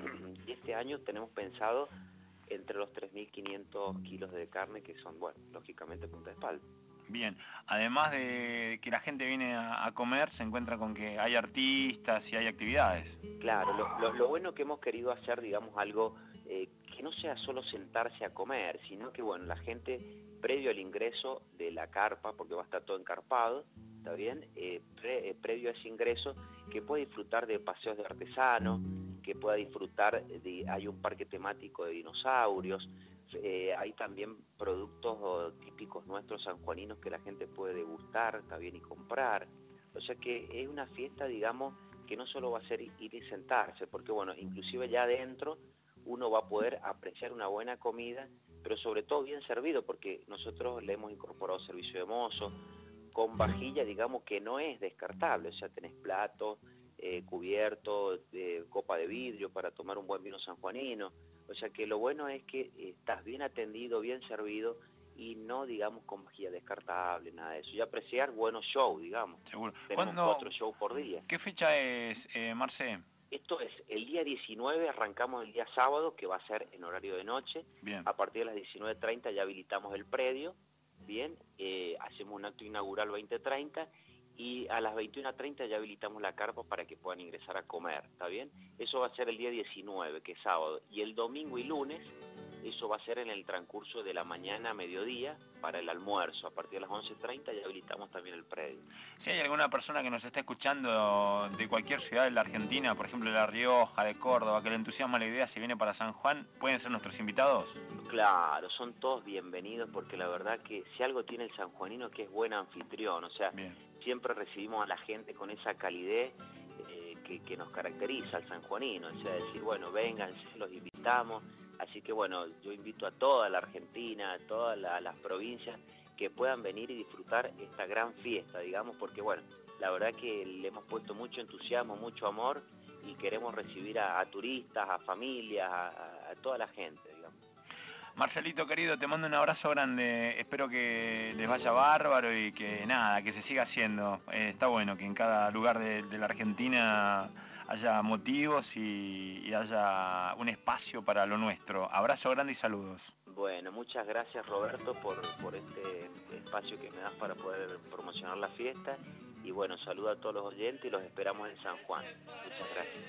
Speaker 19: Y este año tenemos pensado entre los tres mil quinientos kilos de carne, que son, bueno, lógicamente punta de espalda.
Speaker 2: Bien, además de que la gente viene a, a comer, se encuentra con que hay artistas y hay actividades.
Speaker 19: Claro, lo, lo, lo bueno que hemos querido hacer, digamos, algo eh, que no sea solo sentarse a comer, sino que, bueno, la gente, previo al ingreso de la carpa, porque va a estar todo encarpado, ¿está bien? Eh, pre, eh, previo a ese ingreso, que pueda disfrutar de paseos de artesanos, que pueda disfrutar de, hay un parque temático de dinosaurios, eh, hay también productos oh, típicos nuestros sanjuaninos que la gente puede degustar, está bien, y comprar. O sea que es una fiesta, digamos, que no solo va a ser ir y sentarse, porque bueno, inclusive ya adentro uno va a poder apreciar una buena comida, pero sobre todo bien servido, porque nosotros le hemos incorporado servicio de mozo, con vajilla, digamos, que no es descartable. O sea, tenés platos, eh, cubiertos, eh, copa de vidrio para tomar un buen vino sanjuanino. O sea que lo bueno es que estás bien atendido, bien servido, y no, digamos, con vajilla descartable, nada de eso. Y apreciar buenos shows, digamos.
Speaker 2: Seguro.
Speaker 19: Tenemos
Speaker 2: ¿Cuándo,
Speaker 19: cuatro shows por día.
Speaker 2: ¿Qué fecha es, eh, Marce?
Speaker 19: Esto es el día diecinueve, arrancamos el día sábado, que va a ser en horario de noche.
Speaker 2: Bien.
Speaker 19: A partir de las diecinueve treinta ya habilitamos el predio. Bien, eh, hacemos un acto inaugural veinte treinta y a las veintiuna treinta ya habilitamos la carpa para que puedan ingresar a comer, ¿está bien? Eso va a ser el día diecinueve, que es sábado, y el domingo y lunes, eso va a ser en el transcurso de la mañana a mediodía para el almuerzo. A partir de las once treinta ya habilitamos también el predio.
Speaker 2: Si hay alguna persona que nos está escuchando de cualquier ciudad de la Argentina, por ejemplo de La Rioja, de Córdoba, que le entusiasma la idea, si viene para San Juan, ¿pueden ser nuestros invitados?
Speaker 19: Claro, son todos bienvenidos, porque la verdad que si algo tiene el sanjuanino, que es buen anfitrión. O sea, bien, siempre recibimos a la gente con esa calidez eh, que, que nos caracteriza al sanjuanino. O sea, decir, bueno, vénganse, los invitamos. Así que bueno, yo invito a toda la Argentina, a todas la, las provincias, que puedan venir y disfrutar esta gran fiesta, digamos, porque bueno, la verdad que le hemos puesto mucho entusiasmo, mucho amor, y queremos recibir a, a turistas, a familias, a, a toda la gente, digamos.
Speaker 2: Marcelito querido, te mando un abrazo grande, espero que les vaya bárbaro y que nada, que se siga haciendo. Eh, está bueno que en cada lugar de, de la Argentina haya motivos y, y haya un espacio para lo nuestro. Abrazo grande y saludos.
Speaker 19: Bueno, muchas gracias Roberto por, por este espacio que me das para poder promocionar la fiesta. Y bueno, saludo a todos los oyentes y los esperamos en San Juan. Muchas gracias.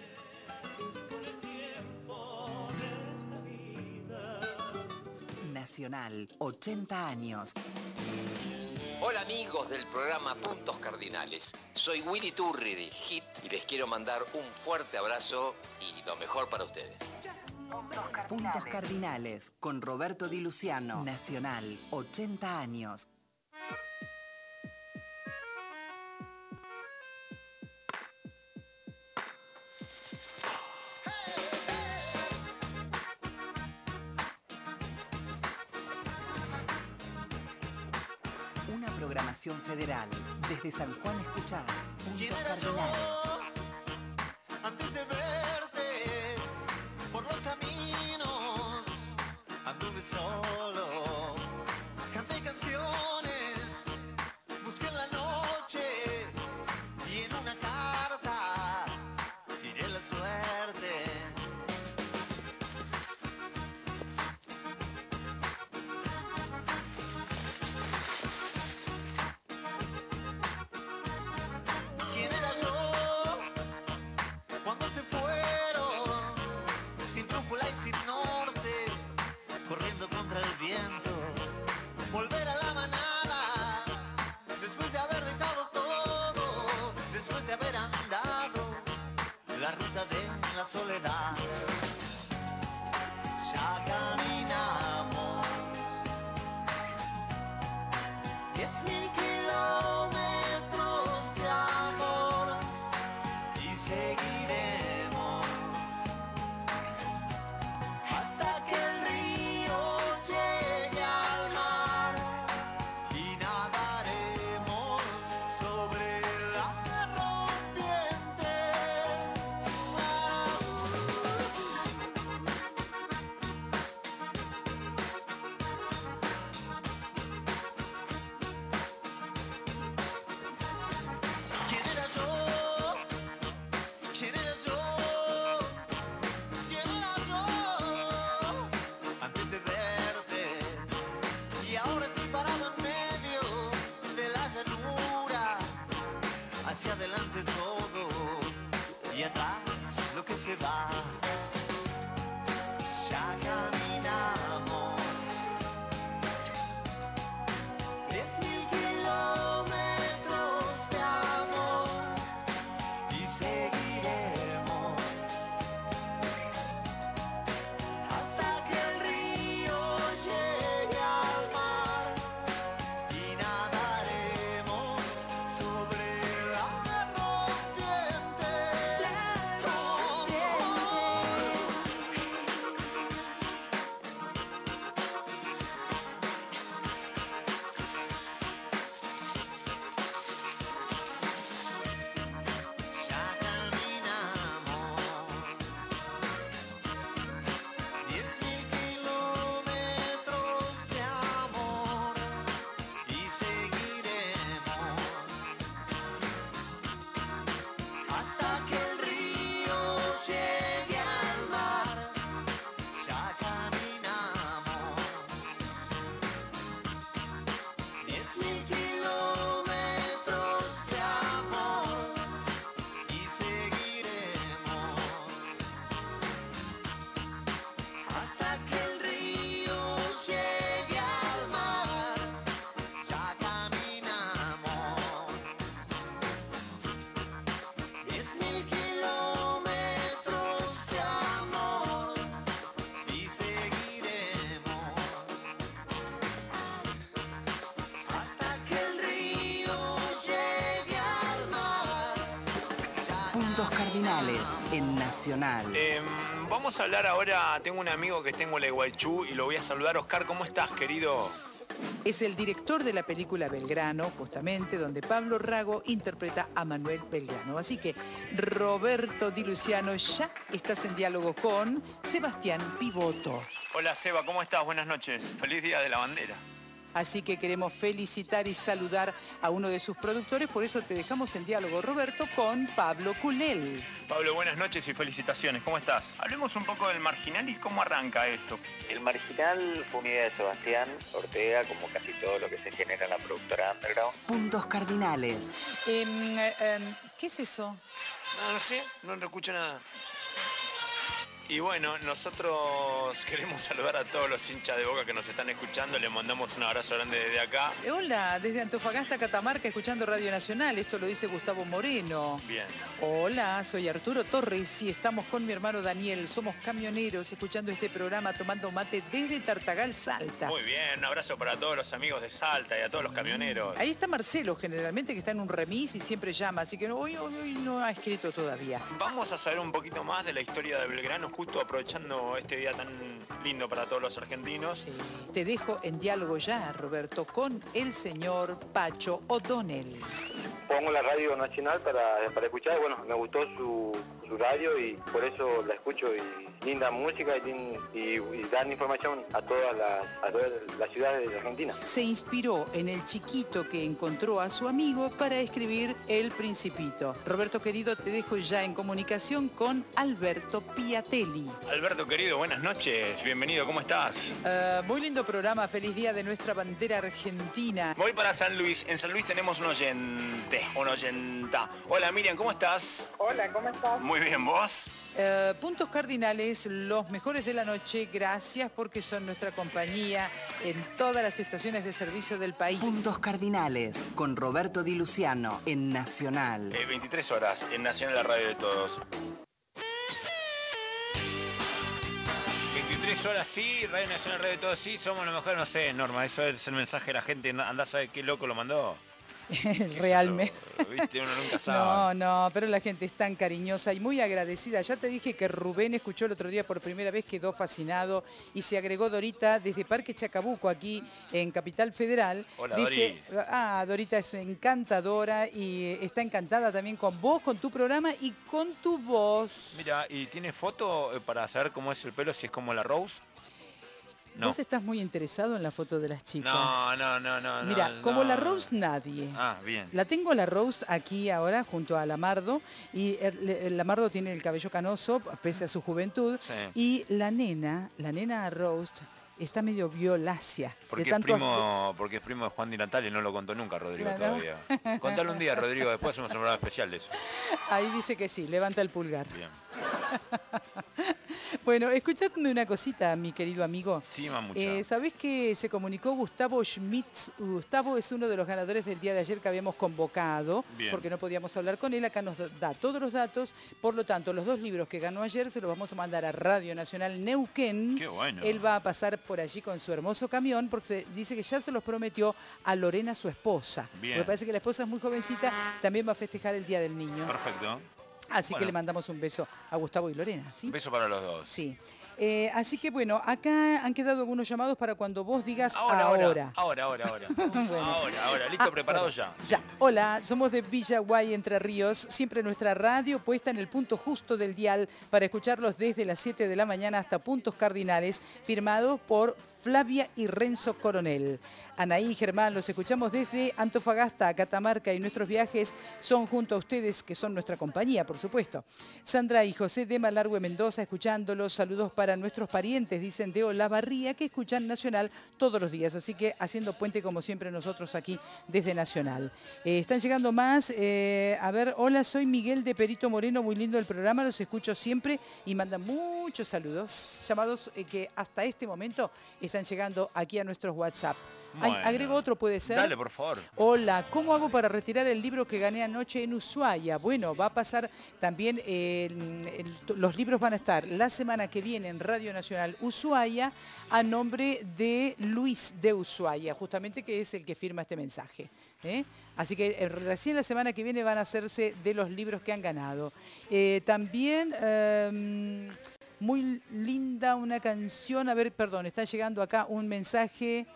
Speaker 6: Nacional, ochenta años.
Speaker 13: Hola amigos del programa Puntos Cardinales. Soy Willy Turri de Hit y les quiero mandar un fuerte abrazo y lo mejor para ustedes.
Speaker 6: Puntos Cardinales, Puntos Cardinales con Roberto Di Luciano. Nacional, ochenta años. Una programación federal. Desde San Juan escuchás Puntos Cardinales.
Speaker 4: Antes de verte por los caminos, anduve solo, canté canciones, busqué en la noche y en una carta tiré la suerte. ¿Quién era yo? ahora estoy parado en medio de la llanura, hacia adelante todo y atrás lo que se va. Ya caminamos diez mil kilómetros de amor y seguiremos hasta que el río llegue al mar y nadaremos sobre la rompiente. Ya caminamos diez mil kilómetros de amor y seguiremos hasta que el río llegue al mar. Ya caminamos diez mil kilómetros de amor y seguiremos hasta que el río llegue al mar. Ya caminamos diez mil kilómetros de amor y seguiremos hasta que el río llegue al mar.
Speaker 6: Puntos cardinales en Nacional.
Speaker 2: Eh, vamos a hablar ahora, tengo un amigo que tengo en la Guaychú y lo voy a saludar. Oscar, ¿cómo estás, querido?
Speaker 3: Es el director de la película Belgrano, justamente, donde Pablo Rago interpreta a Manuel Belgrano. Así que, Roberto Di Luciano, ya estás en diálogo con Sebastián Pivoto.
Speaker 2: Hola, Seba, ¿cómo estás? Buenas noches. Feliz Día de la Bandera.
Speaker 3: Así que queremos felicitar y saludar a uno de sus productores, por eso te dejamos en diálogo, Roberto, con Pablo Culel.
Speaker 2: Pablo, buenas noches y felicitaciones. ¿Cómo estás? Hablemos un poco del Marginal y cómo arranca esto.
Speaker 19: El Marginal fue una idea de Sebastián Ortega, como casi todo lo que se genera en la productora Underground.
Speaker 6: Puntos cardinales.
Speaker 3: Em, em, ¿Qué es eso?
Speaker 2: No, no sé, no te escucho nada. Y bueno, nosotros queremos saludar a todos los hinchas de Boca que nos están escuchando. Les mandamos un abrazo grande desde acá.
Speaker 3: Eh, Hola, desde Antofagasta, Catamarca, escuchando Radio Nacional. Esto lo dice Gustavo Moreno.
Speaker 2: Bien.
Speaker 3: Hola, soy Arturo Torres y estamos con mi hermano Daniel. Somos camioneros escuchando este programa, tomando mate desde Tartagal, Salta.
Speaker 2: Muy bien, un abrazo para todos los amigos de Salta y a todos los camioneros.
Speaker 3: Ahí está Marcelo, generalmente, que está en un remis y siempre llama, así que hoy, hoy, hoy no ha escrito todavía.
Speaker 2: Vamos a saber un poquito más de la historia de Belgrano, justo aprovechando este día tan lindo para todos los argentinos.
Speaker 3: Sí. Te dejo en diálogo ya, Roberto, con el señor Pacho O'Donnell.
Speaker 5: Pongo la radio nacional para, para escuchar, bueno, me gustó su, su radio y por eso la escucho y linda música y, y, y dan información a todas las, a todas las ciudades de Argentina.
Speaker 3: Se inspiró en el chiquito que encontró a su amigo para escribir El Principito. Roberto querido, te dejo ya en comunicación con Alberto Piatelli.
Speaker 2: Alberto querido, buenas noches, bienvenido, ¿cómo estás?
Speaker 3: Uh, muy lindo programa, feliz día de nuestra bandera argentina.
Speaker 2: Voy para San Luis, en San Luis tenemos un oyente, un oyenta. Hola Miriam, ¿cómo estás?
Speaker 7: Hola, ¿cómo estás?
Speaker 2: Muy bien, ¿vos?
Speaker 3: Uh, puntos cardinales, los mejores de la noche, gracias porque son nuestra compañía en todas las estaciones de servicio del país.
Speaker 6: Puntos cardinales, con Roberto Di Luciano, en Nacional.
Speaker 2: Eh, veintitrés horas, en Nacional, la radio de todos. veintitrés horas sí, Radio Nacional, radio de todos sí, somos lo mejor, no sé, Norma, eso es el mensaje de la gente, andá a saber qué loco lo mandó.
Speaker 3: Realmente.
Speaker 2: ¿Viste? Uno nunca sabe.
Speaker 3: No, no, pero la gente es tan cariñosa y muy agradecida. Ya te dije que Rubén escuchó el otro día por primera vez, quedó fascinado y se agregó Dorita desde Parque Chacabuco, aquí en Capital Federal.
Speaker 2: Hola,
Speaker 3: dice,
Speaker 2: Dori.
Speaker 3: ah, Dorita es encantadora y está encantada también con vos, con tu programa y con tu voz.
Speaker 2: Mira, ¿y tiene foto para saber cómo es el pelo, si es como la Rose? No.
Speaker 3: Vos estás muy interesado en la foto de las chicas.
Speaker 2: No, no, no, no.
Speaker 3: Mira,
Speaker 2: no,
Speaker 3: como
Speaker 2: no.
Speaker 3: la Rose nadie.
Speaker 2: Ah, bien.
Speaker 3: La tengo la Rose aquí ahora junto a Lamardo y el, el Lamardo tiene el cabello canoso pese a su juventud.
Speaker 2: Sí.
Speaker 3: Y la nena, la nena Rose está medio violácea.
Speaker 2: Porque,
Speaker 3: de
Speaker 2: es
Speaker 3: tanto
Speaker 2: primo, porque es primo de Juan Di Natale, no lo contó nunca Rodrigo
Speaker 3: Claro.
Speaker 2: todavía. Contalo un día, Rodrigo, después hacemos un programa especial de eso.
Speaker 3: Ahí dice que sí, levanta el pulgar.
Speaker 2: Bien.
Speaker 3: Bueno, escuchadme una cosita, mi querido amigo.
Speaker 2: Sí, mamucha.
Speaker 3: Eh, ¿Sabés que se comunicó Gustavo Schmidt? Gustavo es uno de los ganadores del día de ayer que habíamos convocado,
Speaker 2: Bien.
Speaker 3: porque no podíamos hablar con él. Acá nos da todos los datos. Por lo tanto, los dos libros que ganó ayer se los vamos a mandar a Radio Nacional Neuquén.
Speaker 2: Qué bueno.
Speaker 3: Él va a pasar por allí con su hermoso camión, porque se dice que ya se los prometió a Lorena, su esposa.
Speaker 2: Bien.
Speaker 3: Me parece que la esposa es muy jovencita, también va a festejar el Día del Niño.
Speaker 2: Perfecto.
Speaker 3: Así que
Speaker 2: Bueno.
Speaker 3: le mandamos un beso a Gustavo y Lorena, ¿sí?
Speaker 2: Un beso para los dos.
Speaker 3: Sí. Eh, así que bueno, acá han quedado algunos llamados para cuando vos digas
Speaker 2: Ahora,
Speaker 3: ahora.
Speaker 2: ahora, ahora, ahora. Ahora,
Speaker 3: Bueno.
Speaker 2: ahora, ahora. Listo,
Speaker 3: Ah,
Speaker 2: preparado
Speaker 3: bueno,
Speaker 2: ya.
Speaker 3: Ya. Hola, somos de Villaguay, Entre Ríos. Siempre nuestra radio puesta en el punto justo del dial para escucharlos desde las siete de la mañana hasta puntos cardinales, firmados por Flavia y Renzo Coronel. Anaí y Germán, los escuchamos desde Antofagasta a Catamarca y nuestros viajes son junto a ustedes, que son nuestra compañía, por supuesto. Sandra y José de Malargüe Mendoza, escuchándolos. Saludos para nuestros parientes, dicen de Olavarría, que escuchan Nacional todos los días. Así que haciendo puente como siempre nosotros aquí desde Nacional. Eh, están llegando más. Eh, a ver, hola, soy Miguel de Perito Moreno, muy lindo el programa, los escucho siempre y mandan muchos saludos. Llamados eh, que hasta este momento están llegando aquí a nuestros WhatsApp. Ay,
Speaker 2: Bueno.
Speaker 3: agrego otro, ¿puede ser?
Speaker 2: Dale, por favor.
Speaker 3: Hola, ¿cómo hago para retirar el libro que gané anoche en Ushuaia? Bueno, va a pasar también, eh, el- el- los libros van a estar la semana que viene en Radio Nacional Ushuaia a nombre de Luis de Ushuaia, justamente que es el que firma este mensaje. ¿eh? Así que eh, recién la semana que viene van a hacerse de los libros que han ganado. Eh, también... em, muy linda una canción, a ver, perdón, está llegando acá un mensaje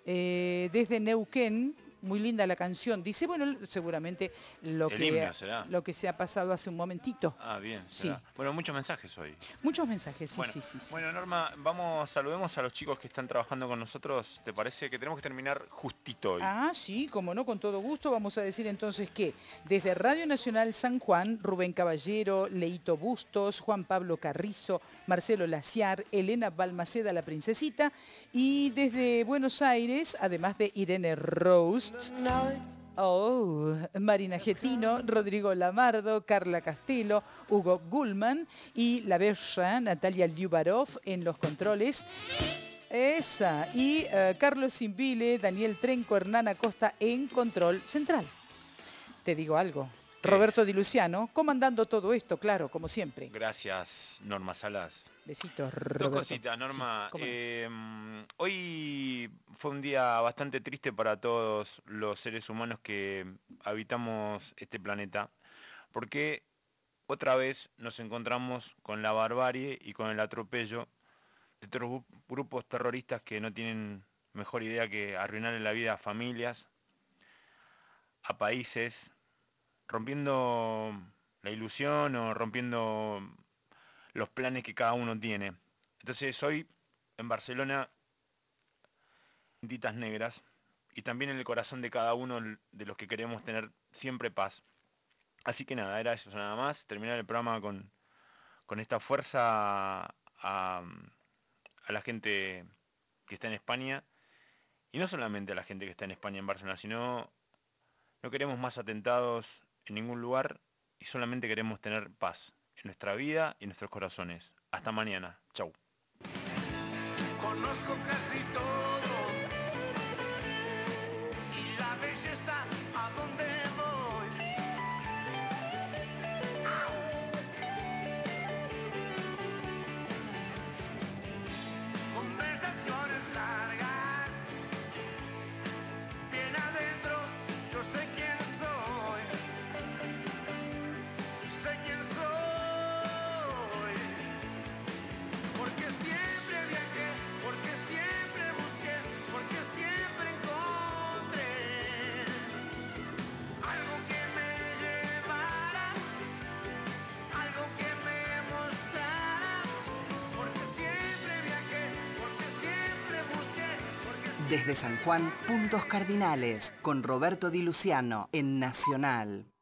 Speaker 3: eh, desde Neuquén, muy linda la canción. Dice, bueno, seguramente lo
Speaker 2: El
Speaker 3: que,
Speaker 2: himno será.
Speaker 3: lo que se ha pasado hace un momentito.
Speaker 2: Ah, bien.
Speaker 3: Sí.
Speaker 2: será. Bueno, muchos mensajes hoy.
Speaker 3: Muchos mensajes, sí,
Speaker 2: bueno,
Speaker 3: sí, sí, sí.
Speaker 2: Bueno, Norma, vamos, saludemos a los chicos que están trabajando con nosotros. ¿Te parece que tenemos que terminar justito hoy?
Speaker 3: Ah, sí, como no, con todo gusto. Vamos a decir entonces que desde Radio Nacional San Juan, Rubén Caballero, Leito Bustos, Juan Pablo Carrizo, Marcelo Laciar, Elena Balmaceda, la princesita, y desde Buenos Aires, además de Irene Roast, oh, Marina Getino, Rodrigo Lamardo, Carla Castelo, Hugo Gullman y la bella Natalia Liubarov en los controles. Esa. Y eh, Carlos Simbile, Daniel Trenco, Hernán Acosta en control central. Te digo algo. Roberto Di Luciano, comandando todo esto, claro, como siempre.
Speaker 2: Gracias, Norma Salas.
Speaker 3: Besitos,
Speaker 2: Dos
Speaker 3: Roberto.
Speaker 2: cositas, Norma.
Speaker 3: Sí, cómo no.
Speaker 2: Eh, hoy fue un día bastante triste para todos los seres humanos que habitamos este planeta, porque otra vez nos encontramos con la barbarie y con el atropello de otros gru- grupos terroristas que no tienen mejor idea que arruinarle la vida a familias, a países, rompiendo la ilusión o rompiendo los planes que cada uno tiene. Entonces hoy en Barcelona, tintitas negras, y también en el corazón de cada uno de los que queremos tener siempre paz. Así que nada, era eso nada más, terminar el programa con, con esta fuerza a, a la gente que está en España, y no solamente a la gente que está en España, en Barcelona, sino no queremos más atentados en ningún lugar y solamente queremos tener paz en nuestra vida y en nuestros corazones. Hasta mañana. Chau.
Speaker 4: Conozco casi todo y la belleza a donde voy. Conversaciones largas, bien adentro, yo sé quién soy. Sé quién soy. Porque siempre viajé, porque siempre busqué, porque siempre encontré algo que me llevara, algo que me mostrara. Porque siempre viajé, porque siempre busqué, porque
Speaker 6: Desde San Juan, Puntos Cardinales, con Roberto Di Luciano, en Nacional.